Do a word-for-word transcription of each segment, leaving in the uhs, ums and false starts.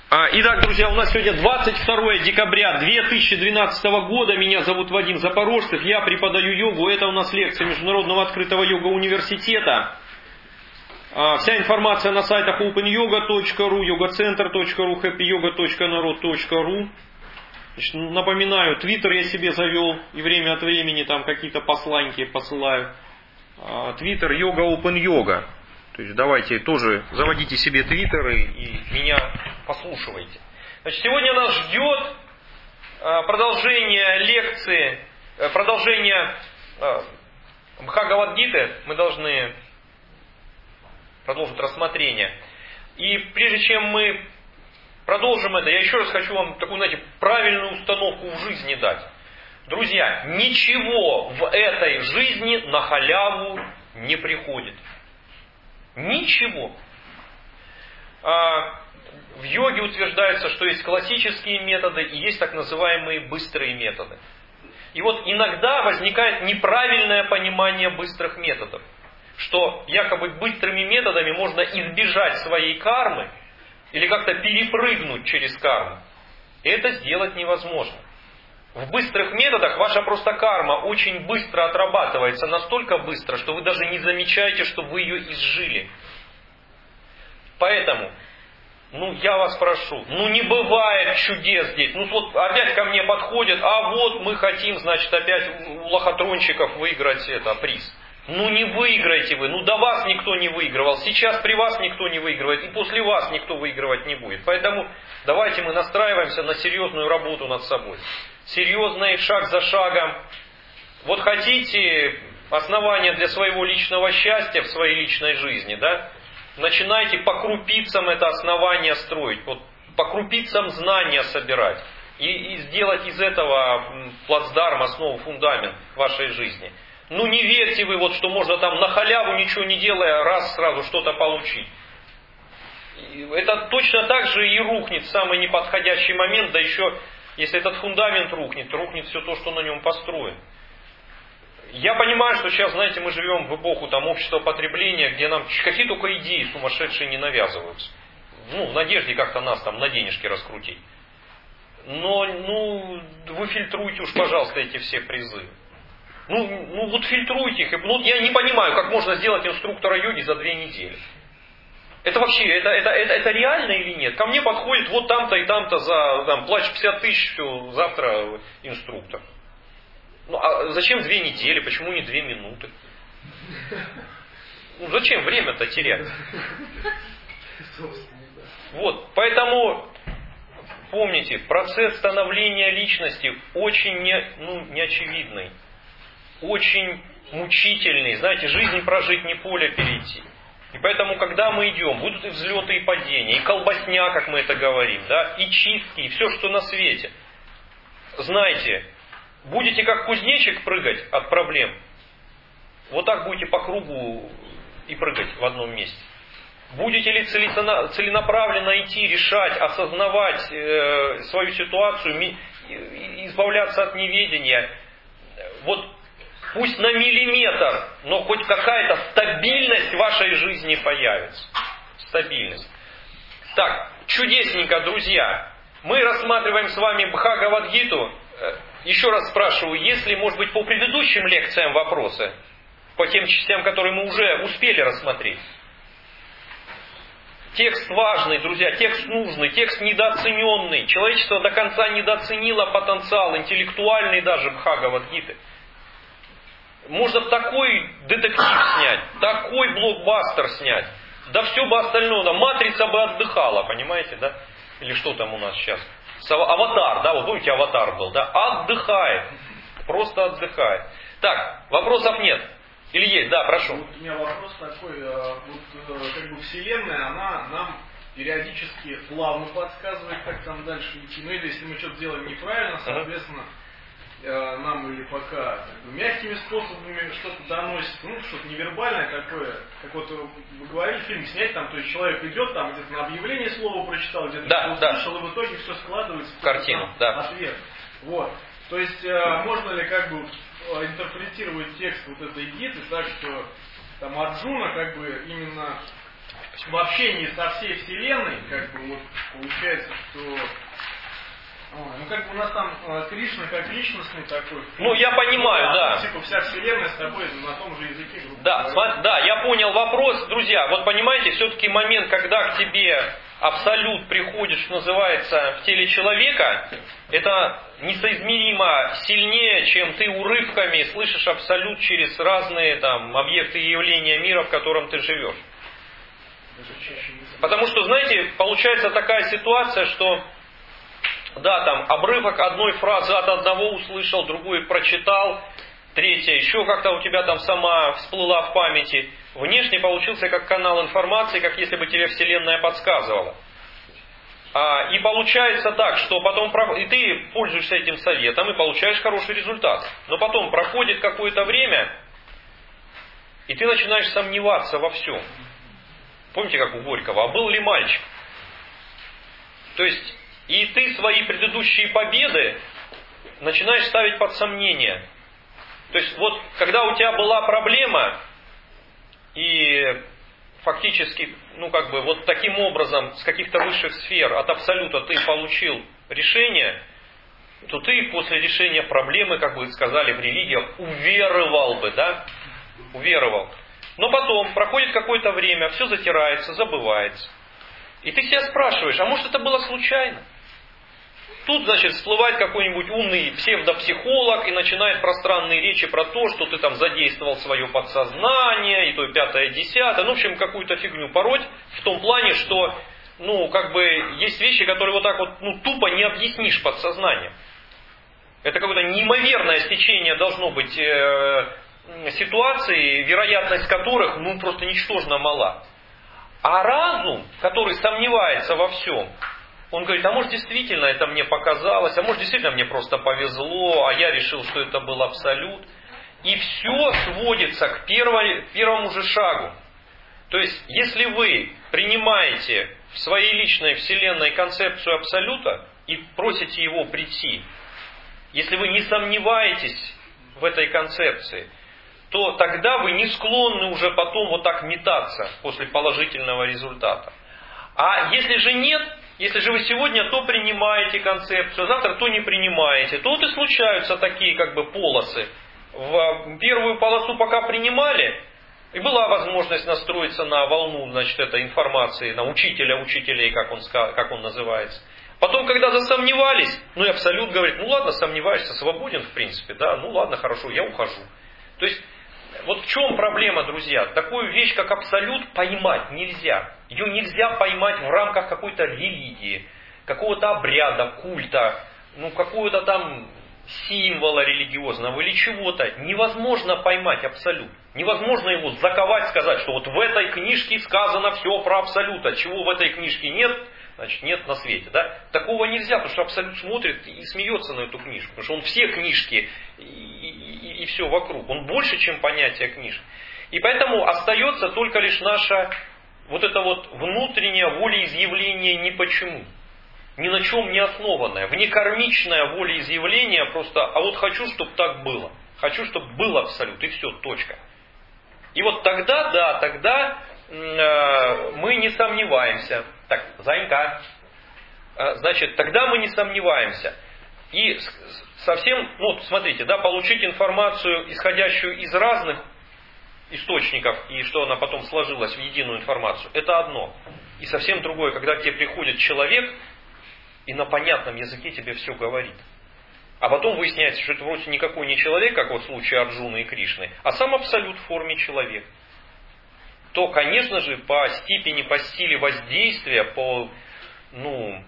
Итак, друзья, у нас сегодня двадцать второе декабря две тысячи двенадцатого года. Меня зовут Вадим Запорожцев. Я преподаю йогу. Это у нас лекция Международного открытого йога-университета. Вся информация на сайтах open yoga точка ru, yoga-центр точка ру, happy yoga точка народ точка ру. Напоминаю, твиттер я себе завел и время от времени там какие-то посланки посылаю. Твиттер йога open yoga. То есть давайте тоже заводите себе твиттеры и меня послушивайте. Значит, сегодня нас ждет продолжение лекции, продолжение Бхагавад-гиты. Мы должны продолжить рассмотрение. И прежде чем мы продолжим это, я еще раз хочу вам такую, знаете, правильную установку в жизни дать. Друзья, ничего в этой жизни на халяву не приходит. Ничего. В йоге утверждается, что есть классические методы и есть так называемые быстрые методы. И вот иногда возникает неправильное понимание быстрых методов, что якобы быстрыми методами можно избежать своей кармы или как-то перепрыгнуть через карму. Это сделать невозможно. В быстрых методах ваша просто карма очень быстро отрабатывается, настолько быстро, что вы даже не замечаете, что вы ее изжили. Поэтому, ну я вас прошу, ну не бывает чудес здесь. Ну вот опять ко мне подходят, а вот мы хотим, значит, опять у лохотронщиков выиграть это, приз. Ну не выиграете вы, ну до вас никто не выигрывал, сейчас при вас никто не выигрывает, и после вас никто выигрывать не будет. Поэтому давайте мы настраиваемся на серьезную работу над собой. Серьезный, шаг за шагом. Вот хотите основания для своего личного счастья в своей личной жизни, да? Начинайте по крупицам это основание строить, вот по крупицам знания собирать. И, и сделать из этого плацдарм, основу, фундамент вашей жизни. Ну не верьте вы, вот, что можно там на халяву, ничего не делая, раз сразу что-то получить. Это точно так же и рухнет в самый неподходящий момент, да еще, если этот фундамент рухнет, рухнет все то, что на нем построено. Я понимаю, что сейчас, знаете, мы живем в эпоху там, общества потребления, где нам какие только идеи сумасшедшие не навязываются. Ну, в надежде как-то нас там на денежки раскрутить. Но, ну, вы фильтруйте уж, пожалуйста, эти все призывы. Ну, ну вот фильтруйте их. Ну, я не понимаю, как можно сделать инструктора йоги за две недели. Это вообще, это, это, это, это реально или нет? Ко мне подходит вот там-то и там-то за там, плач пятьдесят тысяч, все, завтра инструктор. Ну, а зачем две недели? Почему не две минуты? Ну, зачем время-то терять? Вот, поэтому помните, процесс становления личности очень не, ну, неочевидный. Очень мучительный. Знаете, жизнь прожить, не поле перейти. И поэтому, когда мы идем, будут и взлеты, и падения, и колбасня, как мы это говорим, да, и чистки, и все, что на свете. Знаете, будете как кузнечик прыгать от проблем, вот так будете по кругу и прыгать в одном месте. Будете ли целенаправленно идти, решать, осознавать э, свою ситуацию, ми, избавляться от неведения, вот пусть на миллиметр, но хоть какая-то стабильность в вашей жизни появится. Стабильность. Так, чудесненько, друзья. Мы рассматриваем с вами Бхагавад-гиту. Еще раз спрашиваю, есть ли, может быть, по предыдущим лекциям вопросы? По тем частям, которые мы уже успели рассмотреть? Текст важный, друзья, текст нужный, текст недооцененный. Человечество до конца недооценило потенциал, интеллектуальный даже Бхагавад-гиты. Можно такой детектив снять, такой блокбастер снять. Да все бы остальное, да, матрица бы отдыхала, понимаете, да? Или что там у нас сейчас? Аватар, да, вот помните, аватар был, да? Отдыхает, просто отдыхает. Так, вопросов нет. Или есть, да, прошу. Вот у меня вопрос такой, вот как бы Вселенная, она нам периодически плавно подсказывает, как там дальше идти. Ну или если мы что-то делаем неправильно, соответственно, нам или пока как бы, мягкими способами что-то доносит, ну, что-то невербальное такое, как вот вы говорили, фильм снять, там, то есть человек идет, там где-то на объявление слово прочитал, где-то да, услышал, да. и в итоге все складывается в картину, да. ответ. Вот. То есть э, можно ли как бы интерпретировать текст вот этой гиты так, что там Арджуна как бы именно в общении со всей Вселенной, как бы вот получается, что ну как бы у нас там Кришна как личностный такой. Ну я понимаю, ну, да. Типа вся вселенная с тобой на том же языке. Да, см- да, я понял вопрос, друзья. Вот понимаете, все-таки момент, когда к тебе абсолют приходит, что называется, в теле человека, это несоизмеримо сильнее, чем ты урывками слышишь абсолют через разные там объекты и явления мира, в котором ты живешь. Потому что, знаете, получается такая ситуация, что да, там обрывок одной фразы от одного услышал, другой прочитал, третья еще как-то у тебя там сама всплыла в памяти. Внешне получился как канал информации, как если бы тебе Вселенная подсказывала. А, и получается так, что потом и ты пользуешься этим советом и получаешь хороший результат. Но потом проходит какое-то время, и ты начинаешь сомневаться во всем. Помните, как у Горького, а был ли мальчик? То есть, и ты свои предыдущие победы начинаешь ставить под сомнение. То есть, вот, когда у тебя была проблема, и фактически, ну, как бы, вот таким образом, с каких-то высших сфер, от абсолюта ты получил решение, то ты после решения проблемы, как бы сказали в религиях, уверовал бы, да? Уверовал. Но потом проходит какое-то время, все затирается, забывается. И ты себя спрашиваешь, а может это было случайно? Тут, значит, всплывает какой-нибудь умный псевдопсихолог и начинает пространные речи про то, что ты там задействовал свое подсознание, и то пятое, десятое. Ну, в общем, какую-то фигню пороть в том плане, что, ну, как бы, есть вещи, которые вот так вот, ну, тупо не объяснишь подсознанием. Это какое-то неимоверное стечение должно быть э, ситуаций, вероятность которых, ну, просто ничтожно мала. А разум, который сомневается во всем, он говорит, а может действительно это мне показалось, а может действительно мне просто повезло, а я решил, что это был абсолют. И все сводится к первой, первому же шагу. То есть, если вы принимаете в своей личной вселенной концепцию абсолюта и просите его прийти, если вы не сомневаетесь в этой концепции, то тогда вы не склонны уже потом вот так метаться после положительного результата. А если же нет, если же вы сегодня то принимаете концепцию, завтра то не принимаете, то вот и случаются такие как бы полосы. В первую полосу пока принимали, и была возможность настроиться на волну, значит, этой информации, на учителя учителей, как он, как он называется. Потом, когда засомневались, ну и абсолют говорит, ну ладно, сомневаешься, свободен в принципе, да, ну ладно, хорошо, я ухожу. То есть, вот в чем проблема, друзья? Такую вещь, как абсолют, поймать нельзя. Ее нельзя поймать в рамках какой-то религии, какого-то обряда, культа, ну какого-то там символа религиозного или чего-то. Невозможно поймать абсолют. Невозможно его заковать, сказать, что вот в этой книжке сказано все про абсолют, а чего в этой книжке нет, значит нет на свете. Да? Такого нельзя, потому что абсолют смотрит и смеется на эту книжку. Потому что он все книжки и, и, и все вокруг. Он больше, чем понятие книжки. И поэтому остается только лишь наша вот это вот внутреннее волеизъявление ни почему. Ни на чем не основанное. Внекармичное волеизъявление просто, а вот хочу, чтобы так было. Хочу, чтобы был абсолют. И все, точка. И вот тогда, да, тогда э, мы не сомневаемся. Так, Занька. Э, значит, тогда мы не сомневаемся. И совсем, ну, смотрите, да, получить информацию, исходящую из разных источников, и что она потом сложилась в единую информацию, это одно. И совсем другое, когда к тебе приходит человек, и на понятном языке тебе все говорит. А потом выясняется, что это вроде никакой не человек, как вот в случае Арджуны и Кришны, а сам абсолют в форме человека. То, конечно же, по степени, по силе воздействия, по, ну,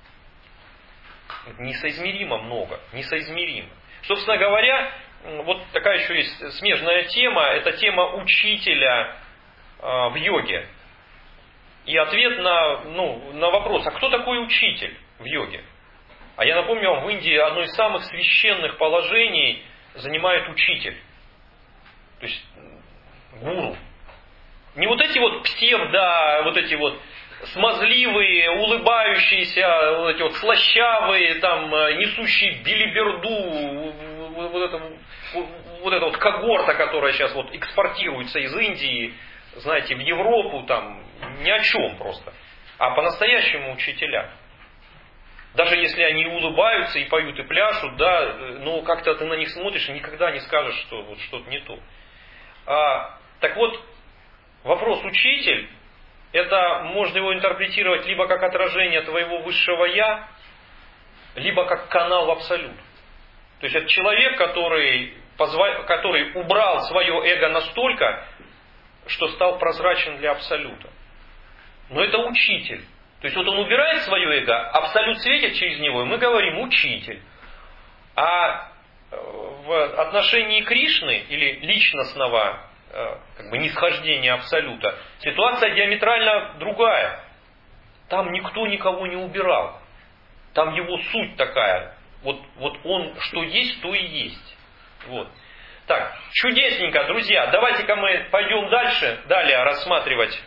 несоизмеримо много, несоизмеримо. Собственно говоря, вот такая еще есть смежная тема, это тема учителя э, в йоге. И ответ на, ну, на вопрос, а кто такой учитель в йоге? А я напомню вам, в Индии одно из самых священных положений занимает учитель. То есть гуру. Не вот эти вот псевдо, вот эти вот смазливые, улыбающиеся, вот эти вот слащавые, там, несущие билиберду, вот это, вот эта вот когорта, которая сейчас вот экспортируется из Индии, знаете, в Европу, там, ни о чем просто. а по-настоящему учителя. Даже если они улыбаются и поют и пляшут, да, но как-то ты на них смотришь и никогда не скажешь, что вот что-то не то. А, так вот, вопрос учитель, это можно его интерпретировать либо как отражение твоего высшего я, либо как канал в абсолют. То есть это человек, который, позва... который убрал свое эго настолько, что стал прозрачен для абсолюта. Но это учитель. То есть вот он убирает свое эго, абсолют светит через него, и мы говорим учитель. А в отношении Кришны или личностного как бы нисхождения абсолюта ситуация диаметрально другая. Там никто никого не убирал. Там его суть такая. Вот, вот он что есть, то и есть. Вот. Так, чудесненько, друзья. Давайте-ка мы пойдем дальше, далее рассматривать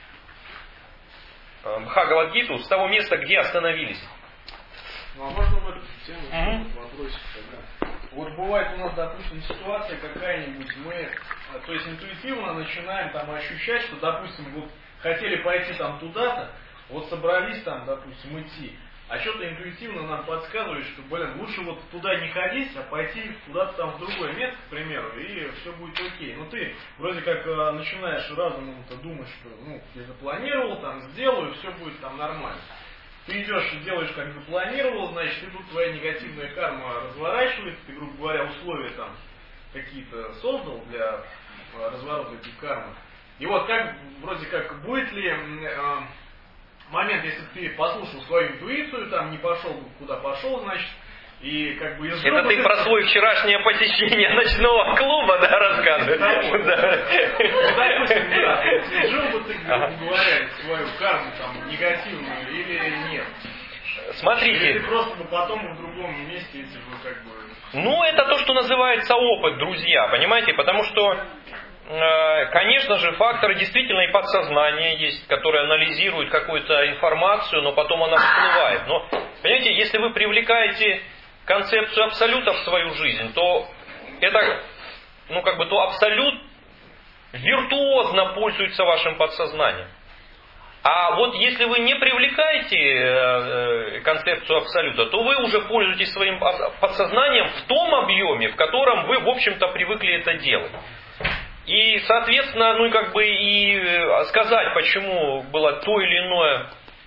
Бхагавад-гиту с того места, где остановились. Ну а можно в эту тему mm-hmm. вопросик тогда? Вот бывает у нас, допустим, ситуация какая-нибудь, мы, то есть интуитивно начинаем там ощущать, что, допустим, вот хотели пойти там туда-то, вот собрались там, допустим, идти, а что-то интуитивно нам подсказывает, что, блин, лучше вот туда не ходить, а пойти куда-то там в другое место, к примеру, и все будет окей. Ну ты вроде как начинаешь разумом-то думать, что ну я запланировал, там сделаю, все будет там нормально. Ты идешь и делаешь, как запланировал, значит, и тут твоя негативная карма разворачивается, ты, грубо говоря, условия там какие-то создал для разворота этой кармы. И вот как, вроде как, будет ли э, момент, если ты послушал свою интуицию, там не пошел, куда пошел, значит, и как бы из это ты про свое вчерашнее посещение ночного клуба, да, рассказываешь? Допустим, да, жил бы ты, грубо говоря, свою карму там негативную или нет? Смотрите. Или ты просто бы потом в другом месте, если бы как бы... Ну, это то, что называется опыт, друзья, понимаете? Потому что, конечно же, факторы действительно и подсознания есть, которые анализируют какую-то информацию, но потом она всплывает. Но, понимаете, если вы привлекаете концепцию абсолюта в свою жизнь, то это, ну как бы, то абсолют виртуозно пользуется вашим подсознанием. А вот если вы не привлекаете концепцию абсолюта, то вы уже пользуетесь своим подсознанием в том объеме, в котором вы, в общем-то, привыкли это делать. И, соответственно, ну и как бы и сказать, почему было то или иное,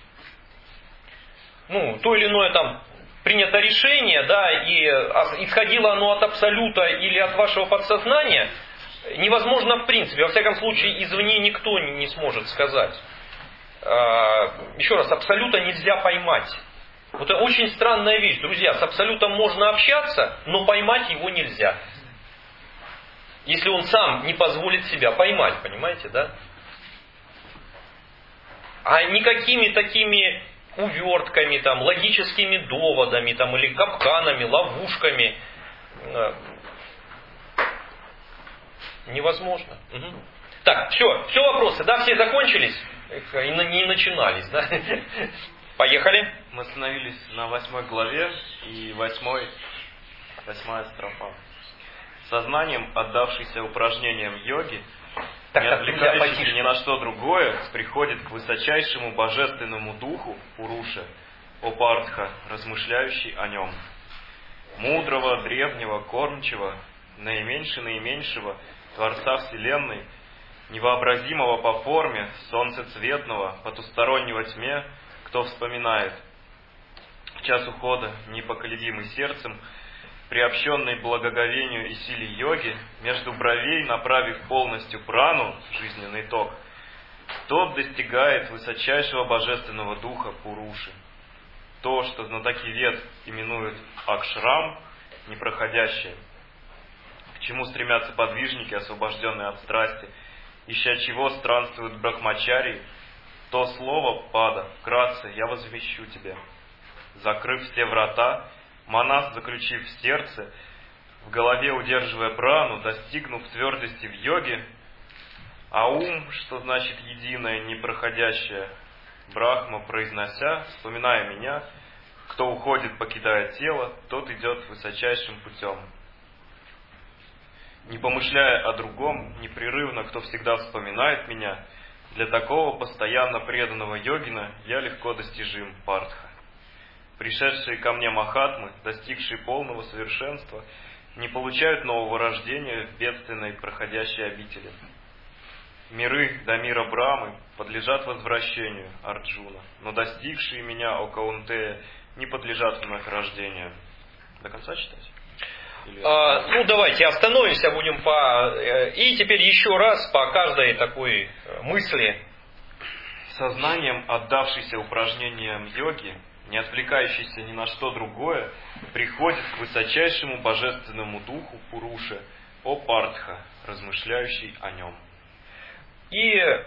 ну, то или иное там принято решение, да, и исходило оно от абсолюта или от вашего подсознания, невозможно в принципе. Во всяком случае, извне никто не сможет сказать. Еще раз, абсолюта нельзя поймать. Вот это очень странная вещь, друзья. С абсолютом можно общаться, но поймать его нельзя. Если он сам не позволит себя поймать, понимаете, да? А никакими такими увертками, там, логическими доводами, там, или капканами, ловушками невозможно. Угу. Так, все, все вопросы, да, все закончились? И не начинались, да? Поехали. Мы остановились на восьмой главе и восьмой, восьмая строфа. Сознанием, отдавшийся упражнениям йоги, так, не так, отвлекающийся ни на что другое, приходит к высочайшему божественному духу Пуруше, о Партха, размышляющий о нем. Мудрого, древнего, кормчего, наименьше-наименьшего, Творца Вселенной, невообразимого по форме, солнцецветного, потустороннего тьме, кто вспоминает. В час ухода, непоколебимый сердцем, приобщенный благоговению и силе йоги, между бровей направив полностью прану, жизненный ток, тот достигает высочайшего божественного духа Пуруши. То, что знатоки Вед именуют Акшрам, непроходящее, к чему стремятся подвижники, освобожденные от страсти, ища чего странствуют брахмачари, то слово пада, вкратце, я возвещу тебе. Закрыв все врата, монах, заключив в сердце, в голове удерживая прану, достигнув твердости в йоге, а ум, что значит единое, непроходящее, Брахма произнося, вспоминая меня, кто уходит, покидая тело, тот идет высочайшим путем. Не помышляя о другом, непрерывно, кто всегда вспоминает меня, Для такого постоянно преданного йогина я легко достижим, Партха. Пришедшие ко мне махатмы, достигшие полного совершенства, не получают нового рождения в бедственной проходящей обители. Миры до мира Брамы подлежат возвращению, Арджуна, но достигшие меня, о Каунтея, не подлежат вновь рождению. До конца читать? А, ну, давайте остановимся, будем по... И теперь еще раз по каждой такой мысли. Сознанием, отдавшийся упражнениям йоги, не отвлекающийся ни на что другое, приходит к высочайшему божественному духу Пуруше, о Партха, размышляющий о нем. И э,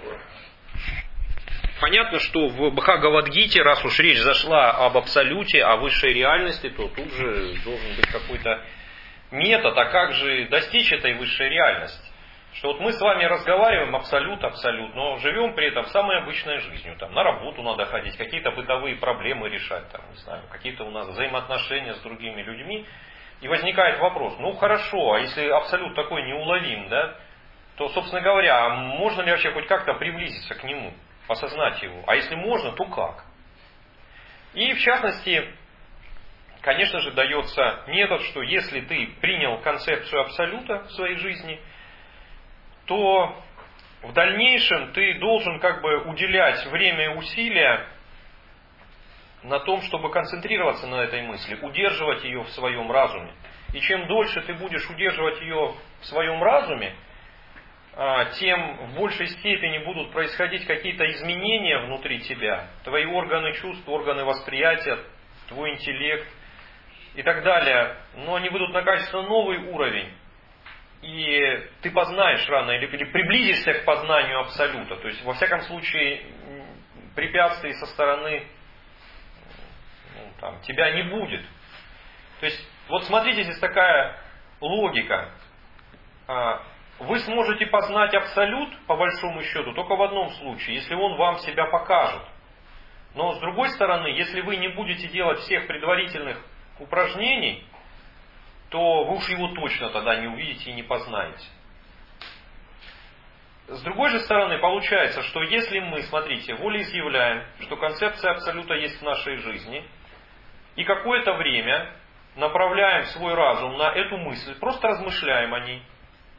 понятно, что в Бхагавад-гите, раз уж речь зашла об абсолюте, о высшей реальности, то тут же должен быть какой-то метод, а как же достичь этой высшей реальности. Что вот мы с вами разговариваем абсолют, абсолют, но живем при этом самой обычной жизнью. Там, на работу надо ходить, какие-то бытовые проблемы решать, там, не знаю, какие-то у нас взаимоотношения с другими людьми. И возникает вопрос, ну хорошо, а если абсолют такой неуловим, да, то, собственно говоря, можно ли вообще хоть как-то приблизиться к нему, осознать его? А если можно, то как? И в частности, конечно же, дается метод, что если ты принял концепцию абсолюта в своей жизни, то в дальнейшем ты должен как бы уделять время и усилия на том, чтобы концентрироваться на этой мысли, удерживать ее в своем разуме. И чем дольше ты будешь удерживать ее в своем разуме, тем в большей степени будут происходить какие-то изменения внутри тебя. Твои органы чувств, органы восприятия, твой интеллект и так далее. Но они выйдут на качественно новый уровень. И ты познаешь рано или, или приблизишься к познанию абсолюта. То есть, во всяком случае, препятствий со стороны ну, там, тебя не будет. То есть, вот смотрите, здесь такая логика. Вы сможете познать абсолют, по большому счету, только в одном случае, если он вам себя покажет. Но с другой стороны, если вы не будете делать всех предварительных упражнений, то вы уж его точно тогда не увидите и не познаете. С другой же стороны, получается, что если мы, смотрите, волеизъявляем, что концепция абсолюта есть в нашей жизни, и какое-то время направляем свой разум на эту мысль, просто размышляем о ней,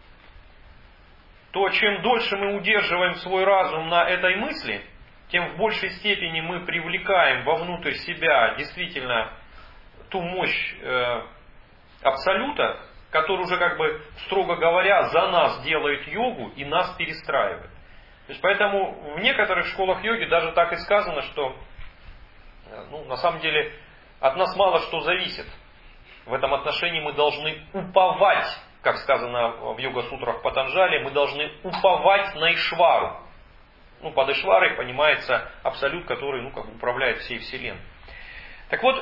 то чем дольше мы удерживаем свой разум на этой мысли, тем в большей степени мы привлекаем вовнутрь себя действительно ту мощь э, абсолюта, который уже, как бы, строго говоря, за нас делает йогу и нас перестраивает. То есть, поэтому в некоторых школах йоги даже так и сказано, что ну, на самом деле от нас мало что зависит. В этом отношении мы должны уповать, как сказано в йога-сутрах Патанджали, мы должны уповать на Ишвару. Ну, под Ишварой понимается абсолют, который ну, как бы управляет всей Вселенной. Так вот,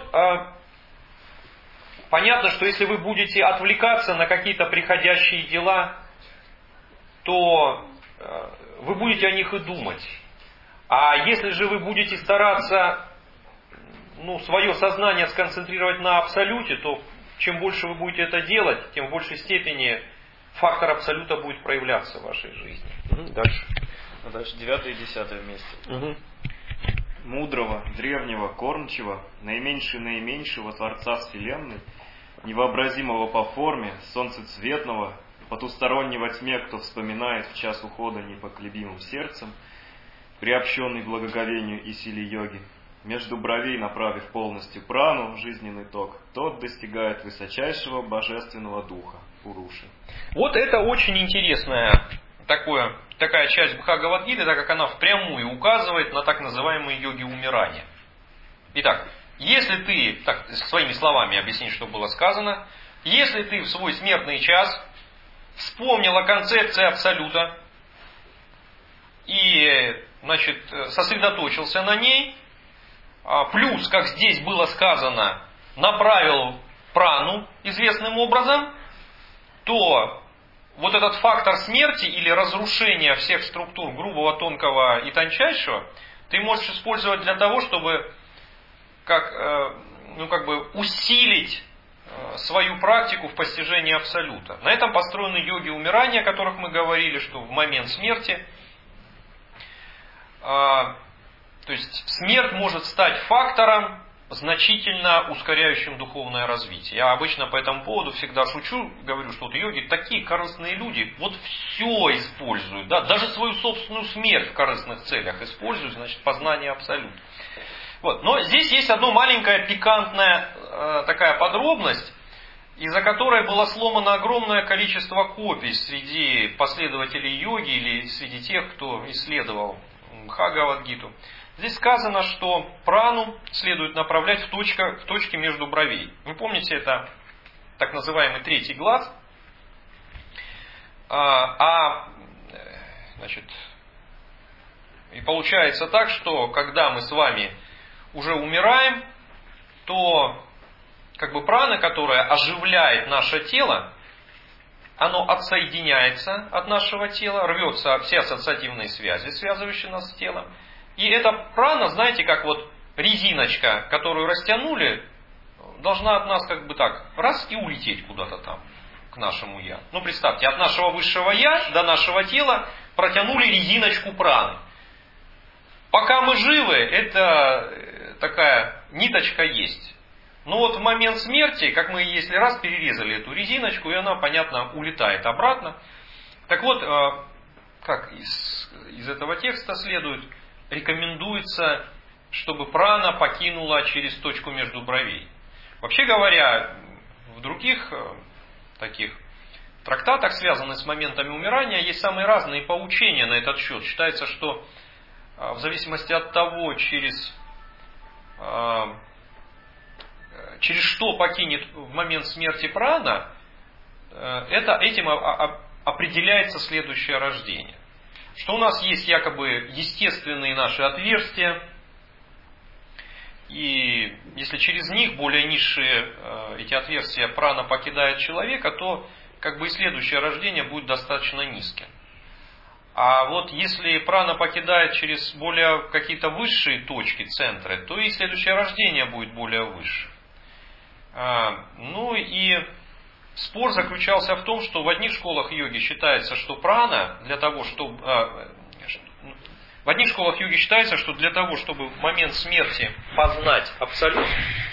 понятно, что если вы будете отвлекаться на какие-то приходящие дела, то вы будете о них и думать. А если же вы будете стараться ну, свое сознание сконцентрировать на абсолюте, то чем больше вы будете это делать, тем в большей степени фактор абсолюта будет проявляться в вашей жизни. Угу, дальше. А дальше девятое и десятое вместе. Угу. Мудрого, древнего, кормчего, наименьше-наименьшего Творца Вселенной, невообразимого по форме, солнцецветного, потустороннего тьме, кто вспоминает в час ухода непоколебимым сердцем, приобщенный благоговению и силе йоги, между бровей направив полностью прану в жизненный ток, тот достигает высочайшего божественного духа, Пуруши. Вот это очень интересная такое, такая часть Бхагавад-гиты, так как она впрямую указывает на так называемые йоги умирания. Итак, если ты, так, своими словами объяснить, что было сказано, если ты в свой смертный час вспомнил о концепции абсолюта и, значит, сосредоточился на ней, плюс, как здесь было сказано, направил прану известным образом, то вот этот фактор смерти или разрушения всех структур грубого, тонкого и тончайшего ты можешь использовать для того, чтобы как, ну, как бы усилить свою практику в постижении абсолюта. На этом построены йоги умирания, о которых мы говорили, что в момент смерти то есть смерть может стать фактором, значительно ускоряющим духовное развитие. Я обычно по этому поводу всегда шучу, говорю, что вот йоги такие корыстные люди, вот все используют, да, даже свою собственную смерть в корыстных целях используют, значит, познание абсолюта. Вот. Но здесь есть одна маленькая пикантная э, такая подробность, из-за которой было сломано огромное количество копий среди последователей йоги или среди тех, кто исследовал Бхагавад-гиту. Здесь сказано, что прану следует направлять в, точка, в точке между бровей. Вы помните, это так называемый третий глаз. А, а значит, и получается так, что когда мы с вами уже умираем, то как бы прана, которая оживляет наше тело, оно отсоединяется от нашего тела, рвется все ассоциативные связи, связывающие нас с телом. И эта прана, знаете, как вот резиночка, которую растянули, должна от нас как бы так раз и улететь куда-то там, к нашему я. Ну представьте, от нашего высшего я до нашего тела протянули резиночку праны. Пока мы живы, это такая ниточка есть. Но вот в момент смерти, как мы если раз перерезали эту резиночку, и она, понятно, улетает обратно. Так вот, как из, из этого текста следует, рекомендуется, чтобы прана покинула через точку между бровей. Вообще говоря, в других таких трактатах, связанных с моментами умирания, есть самые разные поучения на этот счет. Считается, что в зависимости от того, через, через что покинет в момент смерти прана, это, этим определяется следующее рождение. Что у нас есть якобы естественные наши отверстия, и если через них, более низшие эти отверстия, прана покидает человека, то как бы и следующее рождение будет достаточно низким. А вот если прана покидает через более какие-то высшие точки, центры, то и следующее рождение будет более выше. Ну и спор заключался в том, что в одних школах йоги считается, что прана для того, чтобы в одних школах йоги считается, что для того, чтобы в момент смерти познать абсолют,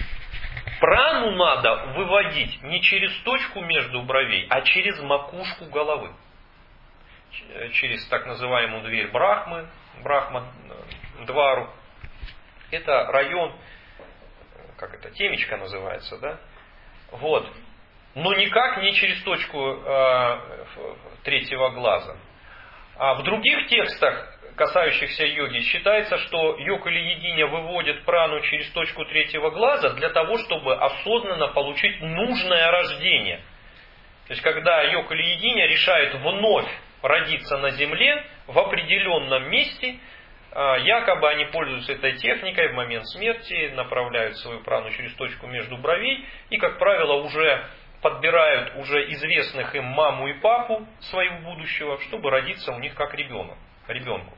прану надо выводить не через точку между бровей, а через макушку головы, через так называемую дверь Брахмы, Брахма-двару. Это район, как это, темечко называется, да? Вот. Но никак не через точку э, третьего глаза. А в других текстах, касающихся йоги, считается, что йог или йогиня выводит прану через точку третьего глаза для того, чтобы осознанно получить нужное рождение. То есть, когда йог или йогиня решает вновь родиться на земле в определенном месте, якобы они пользуются этой техникой в момент смерти, направляют свою прану через точку между бровей и, как правило, уже подбирают уже известных им маму и папу своего будущего, чтобы родиться у них как ребенок, ребенку.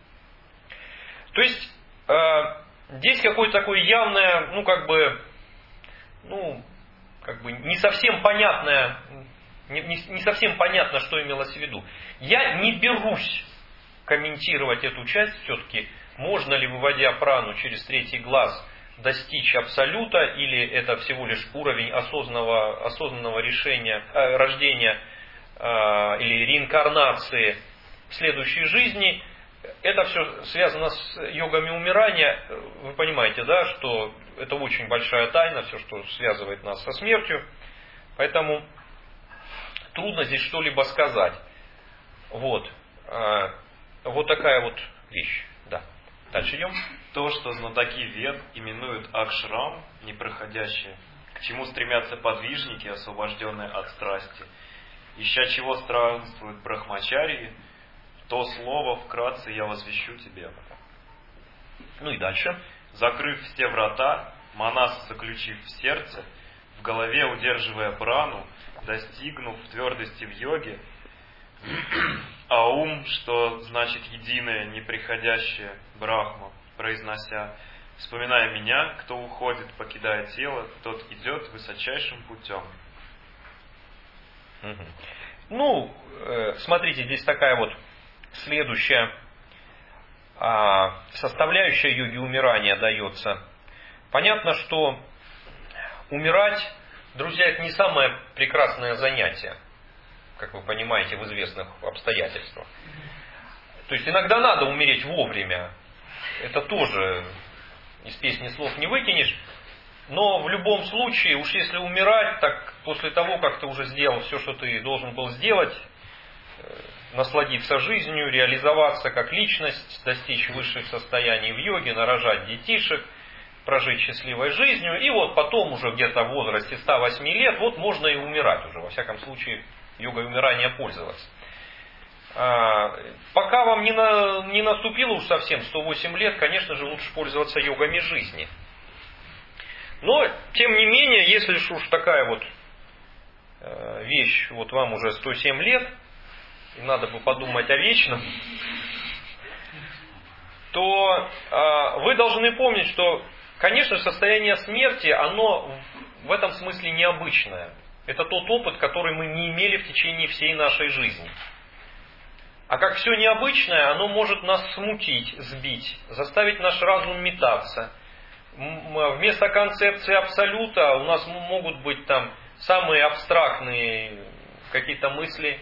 То есть э, здесь какое-то такое явное, ну как бы, ну как бы не совсем понятное, не, не, не совсем понятно, что имелось в виду. Я не берусь комментировать эту часть все-таки, можно ли, выводя прану через третий глаз, достичь абсолюта, или это всего лишь уровень осознанного, осознанного решения, э, рождения э, или реинкарнации в следующей жизни. Это все связано с йогами умирания. Вы понимаете, да, что это очень большая тайна, все, что связывает нас со смертью. Поэтому трудно здесь что-либо сказать. Вот. Вот такая вот вещь. Да. Дальше идем. То, что знатоки вед именуют акшрам, непроходящее, к чему стремятся подвижники, освобожденные от страсти, ища чего странствуют брахмачарии, то слово вкратце я возвещу тебе. Ну и дальше. Закрыв все врата, монас заключив в сердце, в голове удерживая прану, достигнув твердости в йоге, а ум, что значит единое, неприходящее, брахма, произнося, вспоминая меня, кто уходит, покидая тело, тот идет высочайшим путем. Угу. Ну, смотрите, здесь такая вот следующая составляющая йоги умирания дается. Понятно, что умирать, друзья, это не самое прекрасное занятие, как вы понимаете, в известных обстоятельствах. То есть иногда надо умереть вовремя. Это тоже из песни слов не выкинешь. Но в любом случае, уж если умирать, так после того, как ты уже сделал все, что ты должен был сделать, насладиться жизнью, реализоваться как личность, достичь высших состояний в йоге, нарожать детишек, прожить счастливой жизнью. И вот потом уже где-то в возрасте ста восьми лет, вот можно и умирать уже, во всяком случае, йогой умирания пользоваться. Пока вам не, на, не наступило уж совсем сто восемь лет, конечно же, лучше пользоваться йогами жизни. Но, тем не менее, если уж такая вот вещь, вот вам уже сто семь лет, и надо бы подумать о вечном, то э, вы должны помнить, что, конечно, состояние смерти, оно в этом смысле необычное. Это тот опыт, который мы не имели в течение всей нашей жизни. А как все необычное, оно может нас смутить, сбить, заставить наш разум метаться. Вместо концепции абсолюта у нас могут быть там самые абстрактные какие-то мысли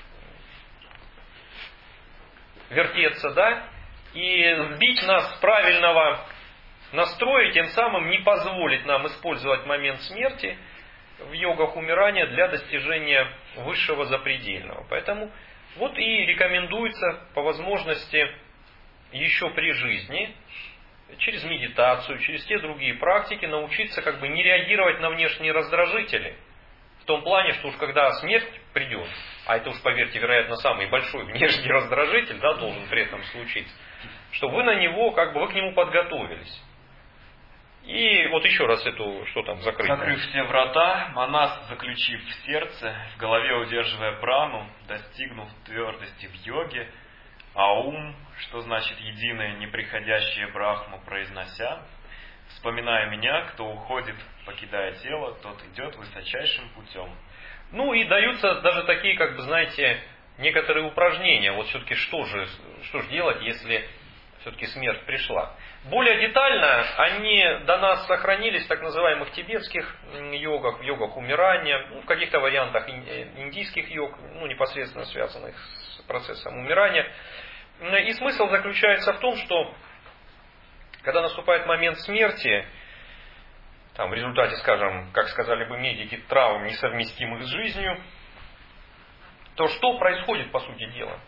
вертеться, да, и сбить нас с правильного настроя, тем самым не позволить нам использовать момент смерти в йогах умирания для достижения высшего запредельного. Поэтому вот и рекомендуется по возможности еще при жизни, через медитацию, через те другие практики научиться как бы не реагировать на внешние раздражители. В том плане, что уж когда смерть придет, а это уж, поверьте, вероятно, самый большой внешний раздражитель, да, должен при этом случиться, что вы на него, как бы вы к нему подготовились. И вот еще раз эту, что там, закрыть. Закрыв все врата, монах, заключив в сердце, в голове удерживая прану, достигнув твердости в йоге, а ум, что значит единое, неприходящее брахму, произнося, вспоминая меня, кто уходит, покидая тело, тот идет высочайшим путем. Ну и даются даже такие, как бы, знаете, некоторые упражнения. Вот все-таки что же, что же делать, если все-таки смерть пришла. Более детально они до нас сохранились в так называемых тибетских йогах, в йогах умирания, ну, в каких-то вариантах индийских йог, ну, непосредственно связанных с процессом умирания. И смысл заключается в том, что когда наступает момент смерти, там, в результате, скажем, как сказали бы медики, травм, несовместимых с жизнью, то что происходит, по сути дела?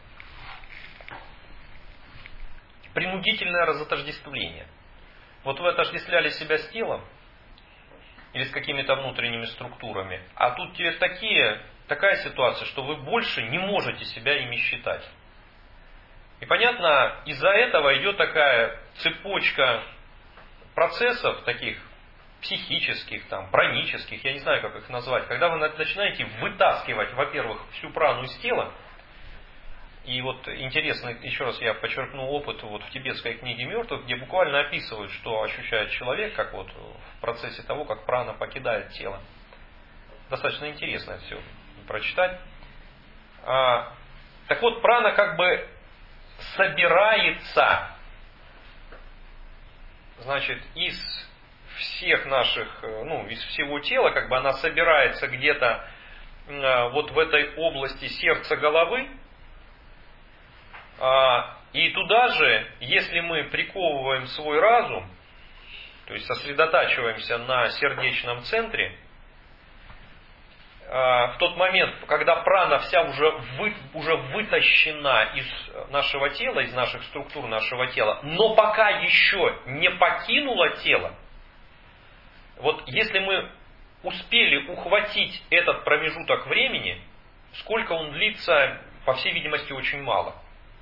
Принудительное разотождествление. Вот вы отождествляли себя с телом или с какими-то внутренними структурами, а тут теперь такие, такая ситуация, что вы больше не можете себя ими считать. И понятно, из-за этого идет такая цепочка процессов, таких психических, там, пранических, я не знаю, как их назвать, когда вы начинаете вытаскивать, во-первых, всю прану из тела. И вот интересно, еще раз я подчеркну опыт вот в тибетской книге мертвых, где буквально описывают, что ощущает человек, как вот в процессе того, как прана покидает тело. Достаточно интересно это все прочитать. А, так вот, прана как бы собирается, значит, из всех наших, ну, из всего тела, как бы она собирается где-то э, вот в этой области сердца головы. Э, и туда же, если мы приковываем свой разум, то есть сосредотачиваемся на сердечном центре, в тот момент, когда прана вся уже, вы, уже вытащена из нашего тела, из наших структур нашего тела, но пока еще не покинула тело, вот если мы успели ухватить этот промежуток времени, сколько он длится, по всей видимости, очень мало.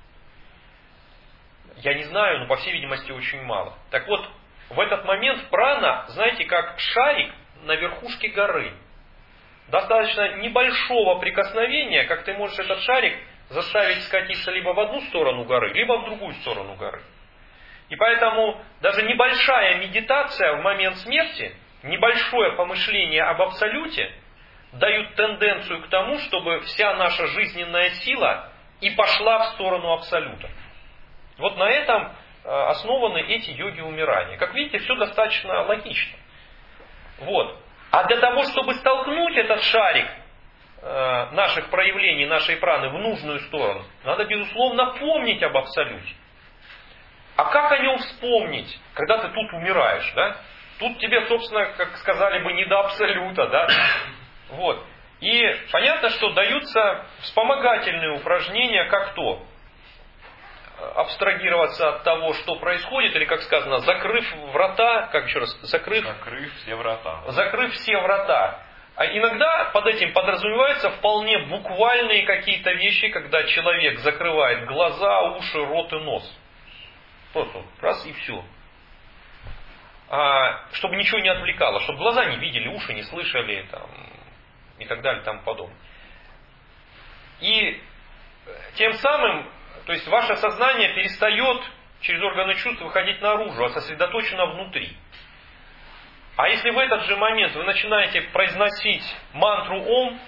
Я не знаю, но по всей видимости очень мало. Так вот, в этот момент прана, знаете, как шарик на верхушке горы. Достаточно небольшого прикосновения, как ты можешь этот шарик заставить скатиться либо в одну сторону горы, либо в другую сторону горы. И поэтому даже небольшая медитация в момент смерти, небольшое помышление об абсолюте дают тенденцию к тому, чтобы вся наша жизненная сила и пошла в сторону абсолюта. Вот на этом основаны эти йоги умирания. Как видите, все достаточно логично. Вот. А для того, чтобы столкнуть этот шарик э, наших проявлений, нашей праны в нужную сторону, надо, безусловно, помнить об абсолюте. А как о нем вспомнить, когда ты тут умираешь, да? Тут тебе, собственно, как сказали бы, не до абсолюта, да? Вот. И понятно, что даются вспомогательные упражнения, как то абстрагироваться от того, что происходит, или, как сказано, закрыв врата, как еще раз, закрыв, закрыв все врата. Закрыв все врата. А иногда под этим подразумеваются вполне буквальные какие-то вещи, когда человек закрывает глаза, уши, рот и нос. Просто раз и все. А, чтобы ничего не отвлекало, чтобы глаза не видели, уши не слышали там, и так далее и тому подобное. И тем самым, то есть ваше сознание перестает через органы чувств выходить наружу, а сосредоточено внутри. А если в этот же момент вы начинаете произносить мантру Ом,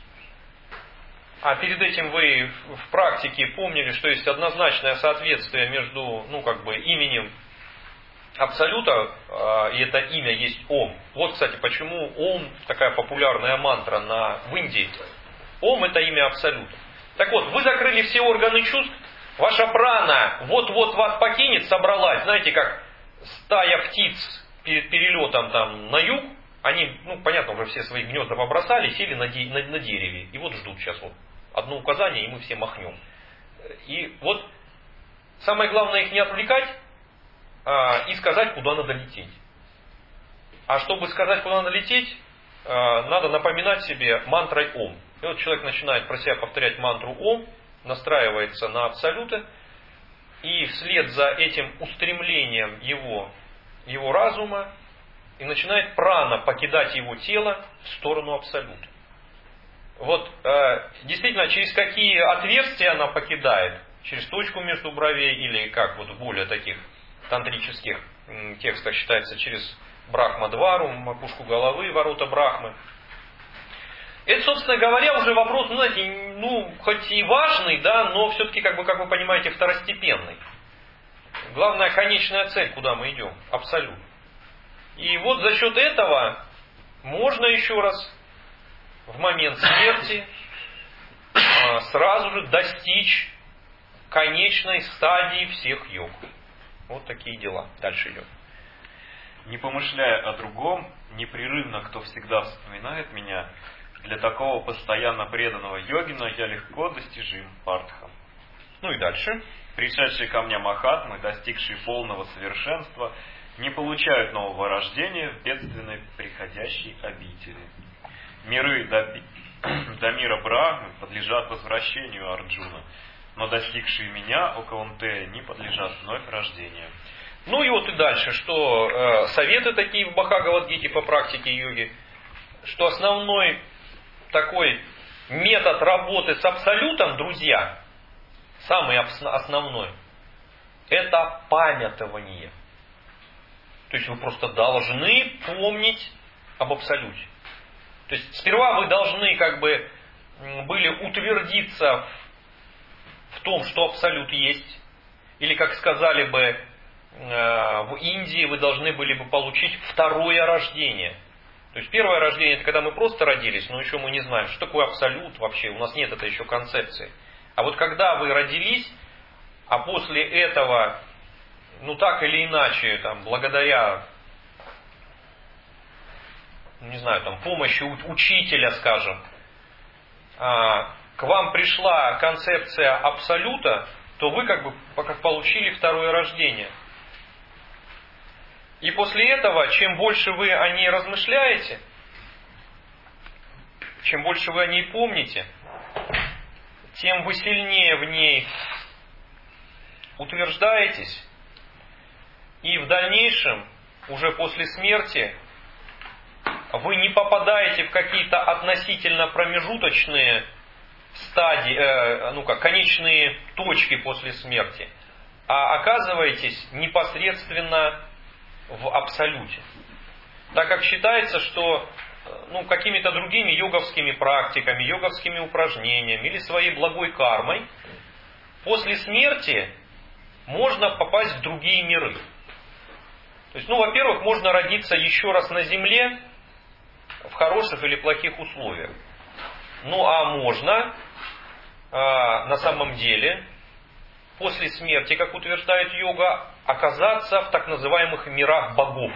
а перед этим вы в практике помнили, что есть однозначное соответствие между, ну, как бы, именем Абсолюта, и это имя есть Ом. Вот, кстати, почему Ом такая популярная мантра на, в Индии. Ом это имя Абсолюта. Так вот, вы закрыли все органы чувств, ваша прана вот-вот вас покинет, собралась, знаете, как стая птиц перед перелетом там на юг, они, ну, понятно, уже все свои гнезда побросали, сели на, де, на, на дереве, и вот ждут сейчас вот одно указание, и мы все махнем. И вот самое главное их не отвлекать, а, и сказать, куда надо лететь. А чтобы сказать, куда надо лететь, а, надо напоминать себе мантрой Ом. И вот человек начинает про себя повторять мантру Ом, настраивается на абсолюты, и вслед за этим устремлением его, его разума, и начинает прана покидать его тело в сторону абсолюта. Вот э, действительно, через какие отверстия она покидает, через точку между бровей, или как вот в более таких тантрических м, текстах считается, через Брахма-двару, макушку головы, ворота Брахмы. Это, собственно говоря, уже вопрос, ну, знаете, ну, хоть и важный, да, но все-таки, как бы, как вы понимаете, второстепенный. Главная конечная цель, куда мы идем, абсолют. И вот за счет этого можно еще раз в момент смерти сразу же достичь конечной стадии всех йог. Вот такие дела. Дальше идем. Не помышляя о другом, непрерывно, кто всегда вспоминает меня, для такого постоянно преданного йогина я легко достижим партхам. Ну и дальше. Пришедшие ко мне махатмы, достигшие полного совершенства, не получают нового рождения в бедственной приходящей обители. Миры до, до мира Брахмы подлежат возвращению Арджуна, но достигшие меня, о Каунтея, не подлежат вновь рождению. Ну и вот и дальше, что э, советы такие в Бхагавад-гите по практике йоги, что основной такой метод работы с абсолютом, друзья, самый основной, это памятование. То есть вы просто должны помнить об абсолюте. То есть сперва вы должны как бы были утвердиться в том, что абсолют есть. Или, как сказали бы в Индии, вы должны были бы получить второе рождение. То есть первое рождение, это когда мы просто родились, но еще мы не знаем, что такое абсолют вообще, у нас нет этой еще концепции. А вот когда вы родились, а после этого, ну так или иначе, там, благодаря, не знаю, там, помощи учителя, скажем, к вам пришла концепция абсолюта, то вы как бы получили второе рождение. И после этого, чем больше вы о ней размышляете, чем больше вы о ней помните, тем вы сильнее в ней утверждаетесь, и в дальнейшем, уже после смерти, вы не попадаете в какие-то относительно промежуточные стадии, э, ну как, конечные точки после смерти, а оказываетесь непосредственно в абсолюте. Так как считается, что ну, какими-то другими йоговскими практиками, йоговскими упражнениями или своей благой кармой после смерти можно попасть в другие миры. То есть, ну, во-первых, можно родиться еще раз на Земле в хороших или плохих условиях. Ну, а можно а, на самом деле после смерти, как утверждает йога, оказаться в так называемых мирах богов.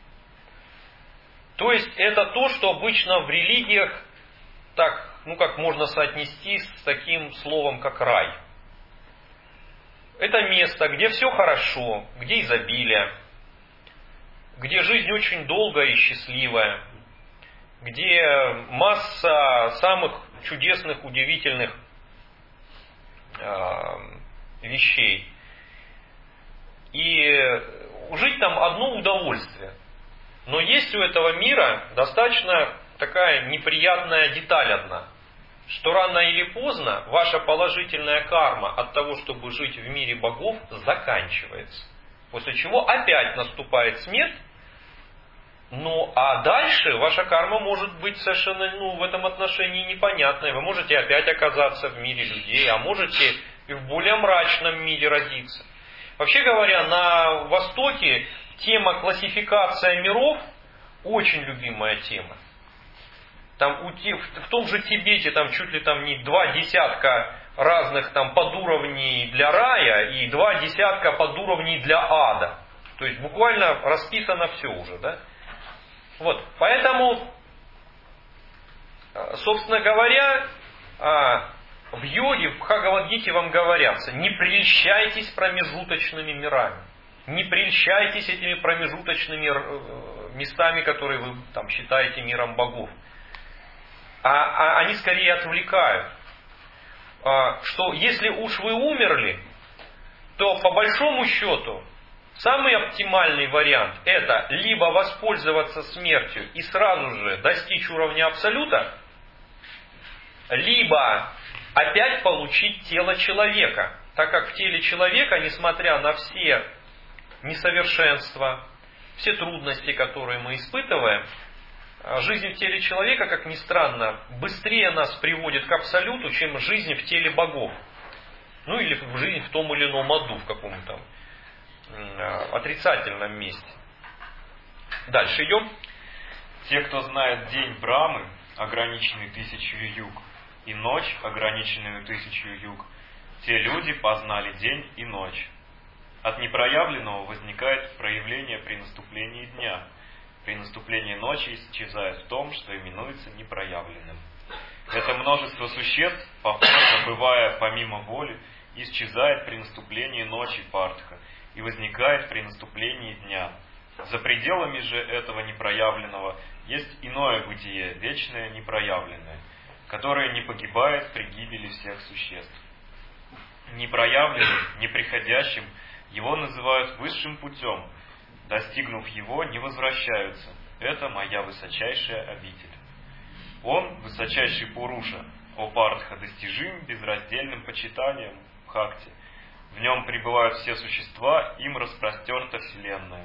То есть это то, что обычно в религиях так, ну как можно соотнести с таким словом, как рай. Это место, где все хорошо, где изобилие, где жизнь очень долгая и счастливая, где масса самых чудесных, удивительных э, вещей. И жить там одно удовольствие. Но есть у этого мира достаточно такая неприятная деталь одна, что рано или поздно ваша положительная карма от того, чтобы жить в мире богов, заканчивается. После чего опять наступает смерть. Ну, а дальше ваша карма может быть совершенно, ну, в этом отношении непонятной. Вы можете опять оказаться в мире людей, а можете и в более мрачном мире родиться. Вообще говоря, на Востоке тема классификация миров очень любимая тема. Там у тех, в том же Тибете там чуть ли там не два десятка разных там подуровней для рая и два десятка подуровней для ада. То есть буквально расписано все уже, да? Вот, поэтому, собственно говоря, в йоге, в Бхагавад-гите вам говорятся, не прельщайтесь промежуточными мирами, не прельщайтесь этими промежуточными местами, которые вы там считаете миром богов. А, а они скорее отвлекают. А, что если уж вы умерли, то по большому счету самый оптимальный вариант это либо воспользоваться смертью и сразу же достичь уровня абсолюта, либо опять получить тело человека. Так как в теле человека, несмотря на все несовершенства, все трудности, которые мы испытываем, жизнь в теле человека, как ни странно, быстрее нас приводит к абсолюту, чем жизнь в теле богов. Ну или в жизнь в том или ином аду, в каком-то отрицательном месте. Дальше идем. Те, кто знает день Брамы, ограниченный тысячью юг, и ночь, ограниченную тысячью юг, те люди познали день и ночь. От непроявленного возникает проявление при наступлении дня. При наступлении ночи исчезает в том, что именуется непроявленным. Это множество существ, повторно бывая помимо воли, исчезает при наступлении ночи Партха и возникает при наступлении дня. За пределами же этого непроявленного есть иное бытие, вечное непроявленное, которое не погибает при гибели всех существ. Непроявленным, неприходящим его называют высшим путем. Достигнув его, не возвращаются. Это моя высочайшая обитель. Он, высочайший Пуруша, о Партха, достижим безраздельным почитанием Бхакти. В нем пребывают все существа, им распростерта Вселенная.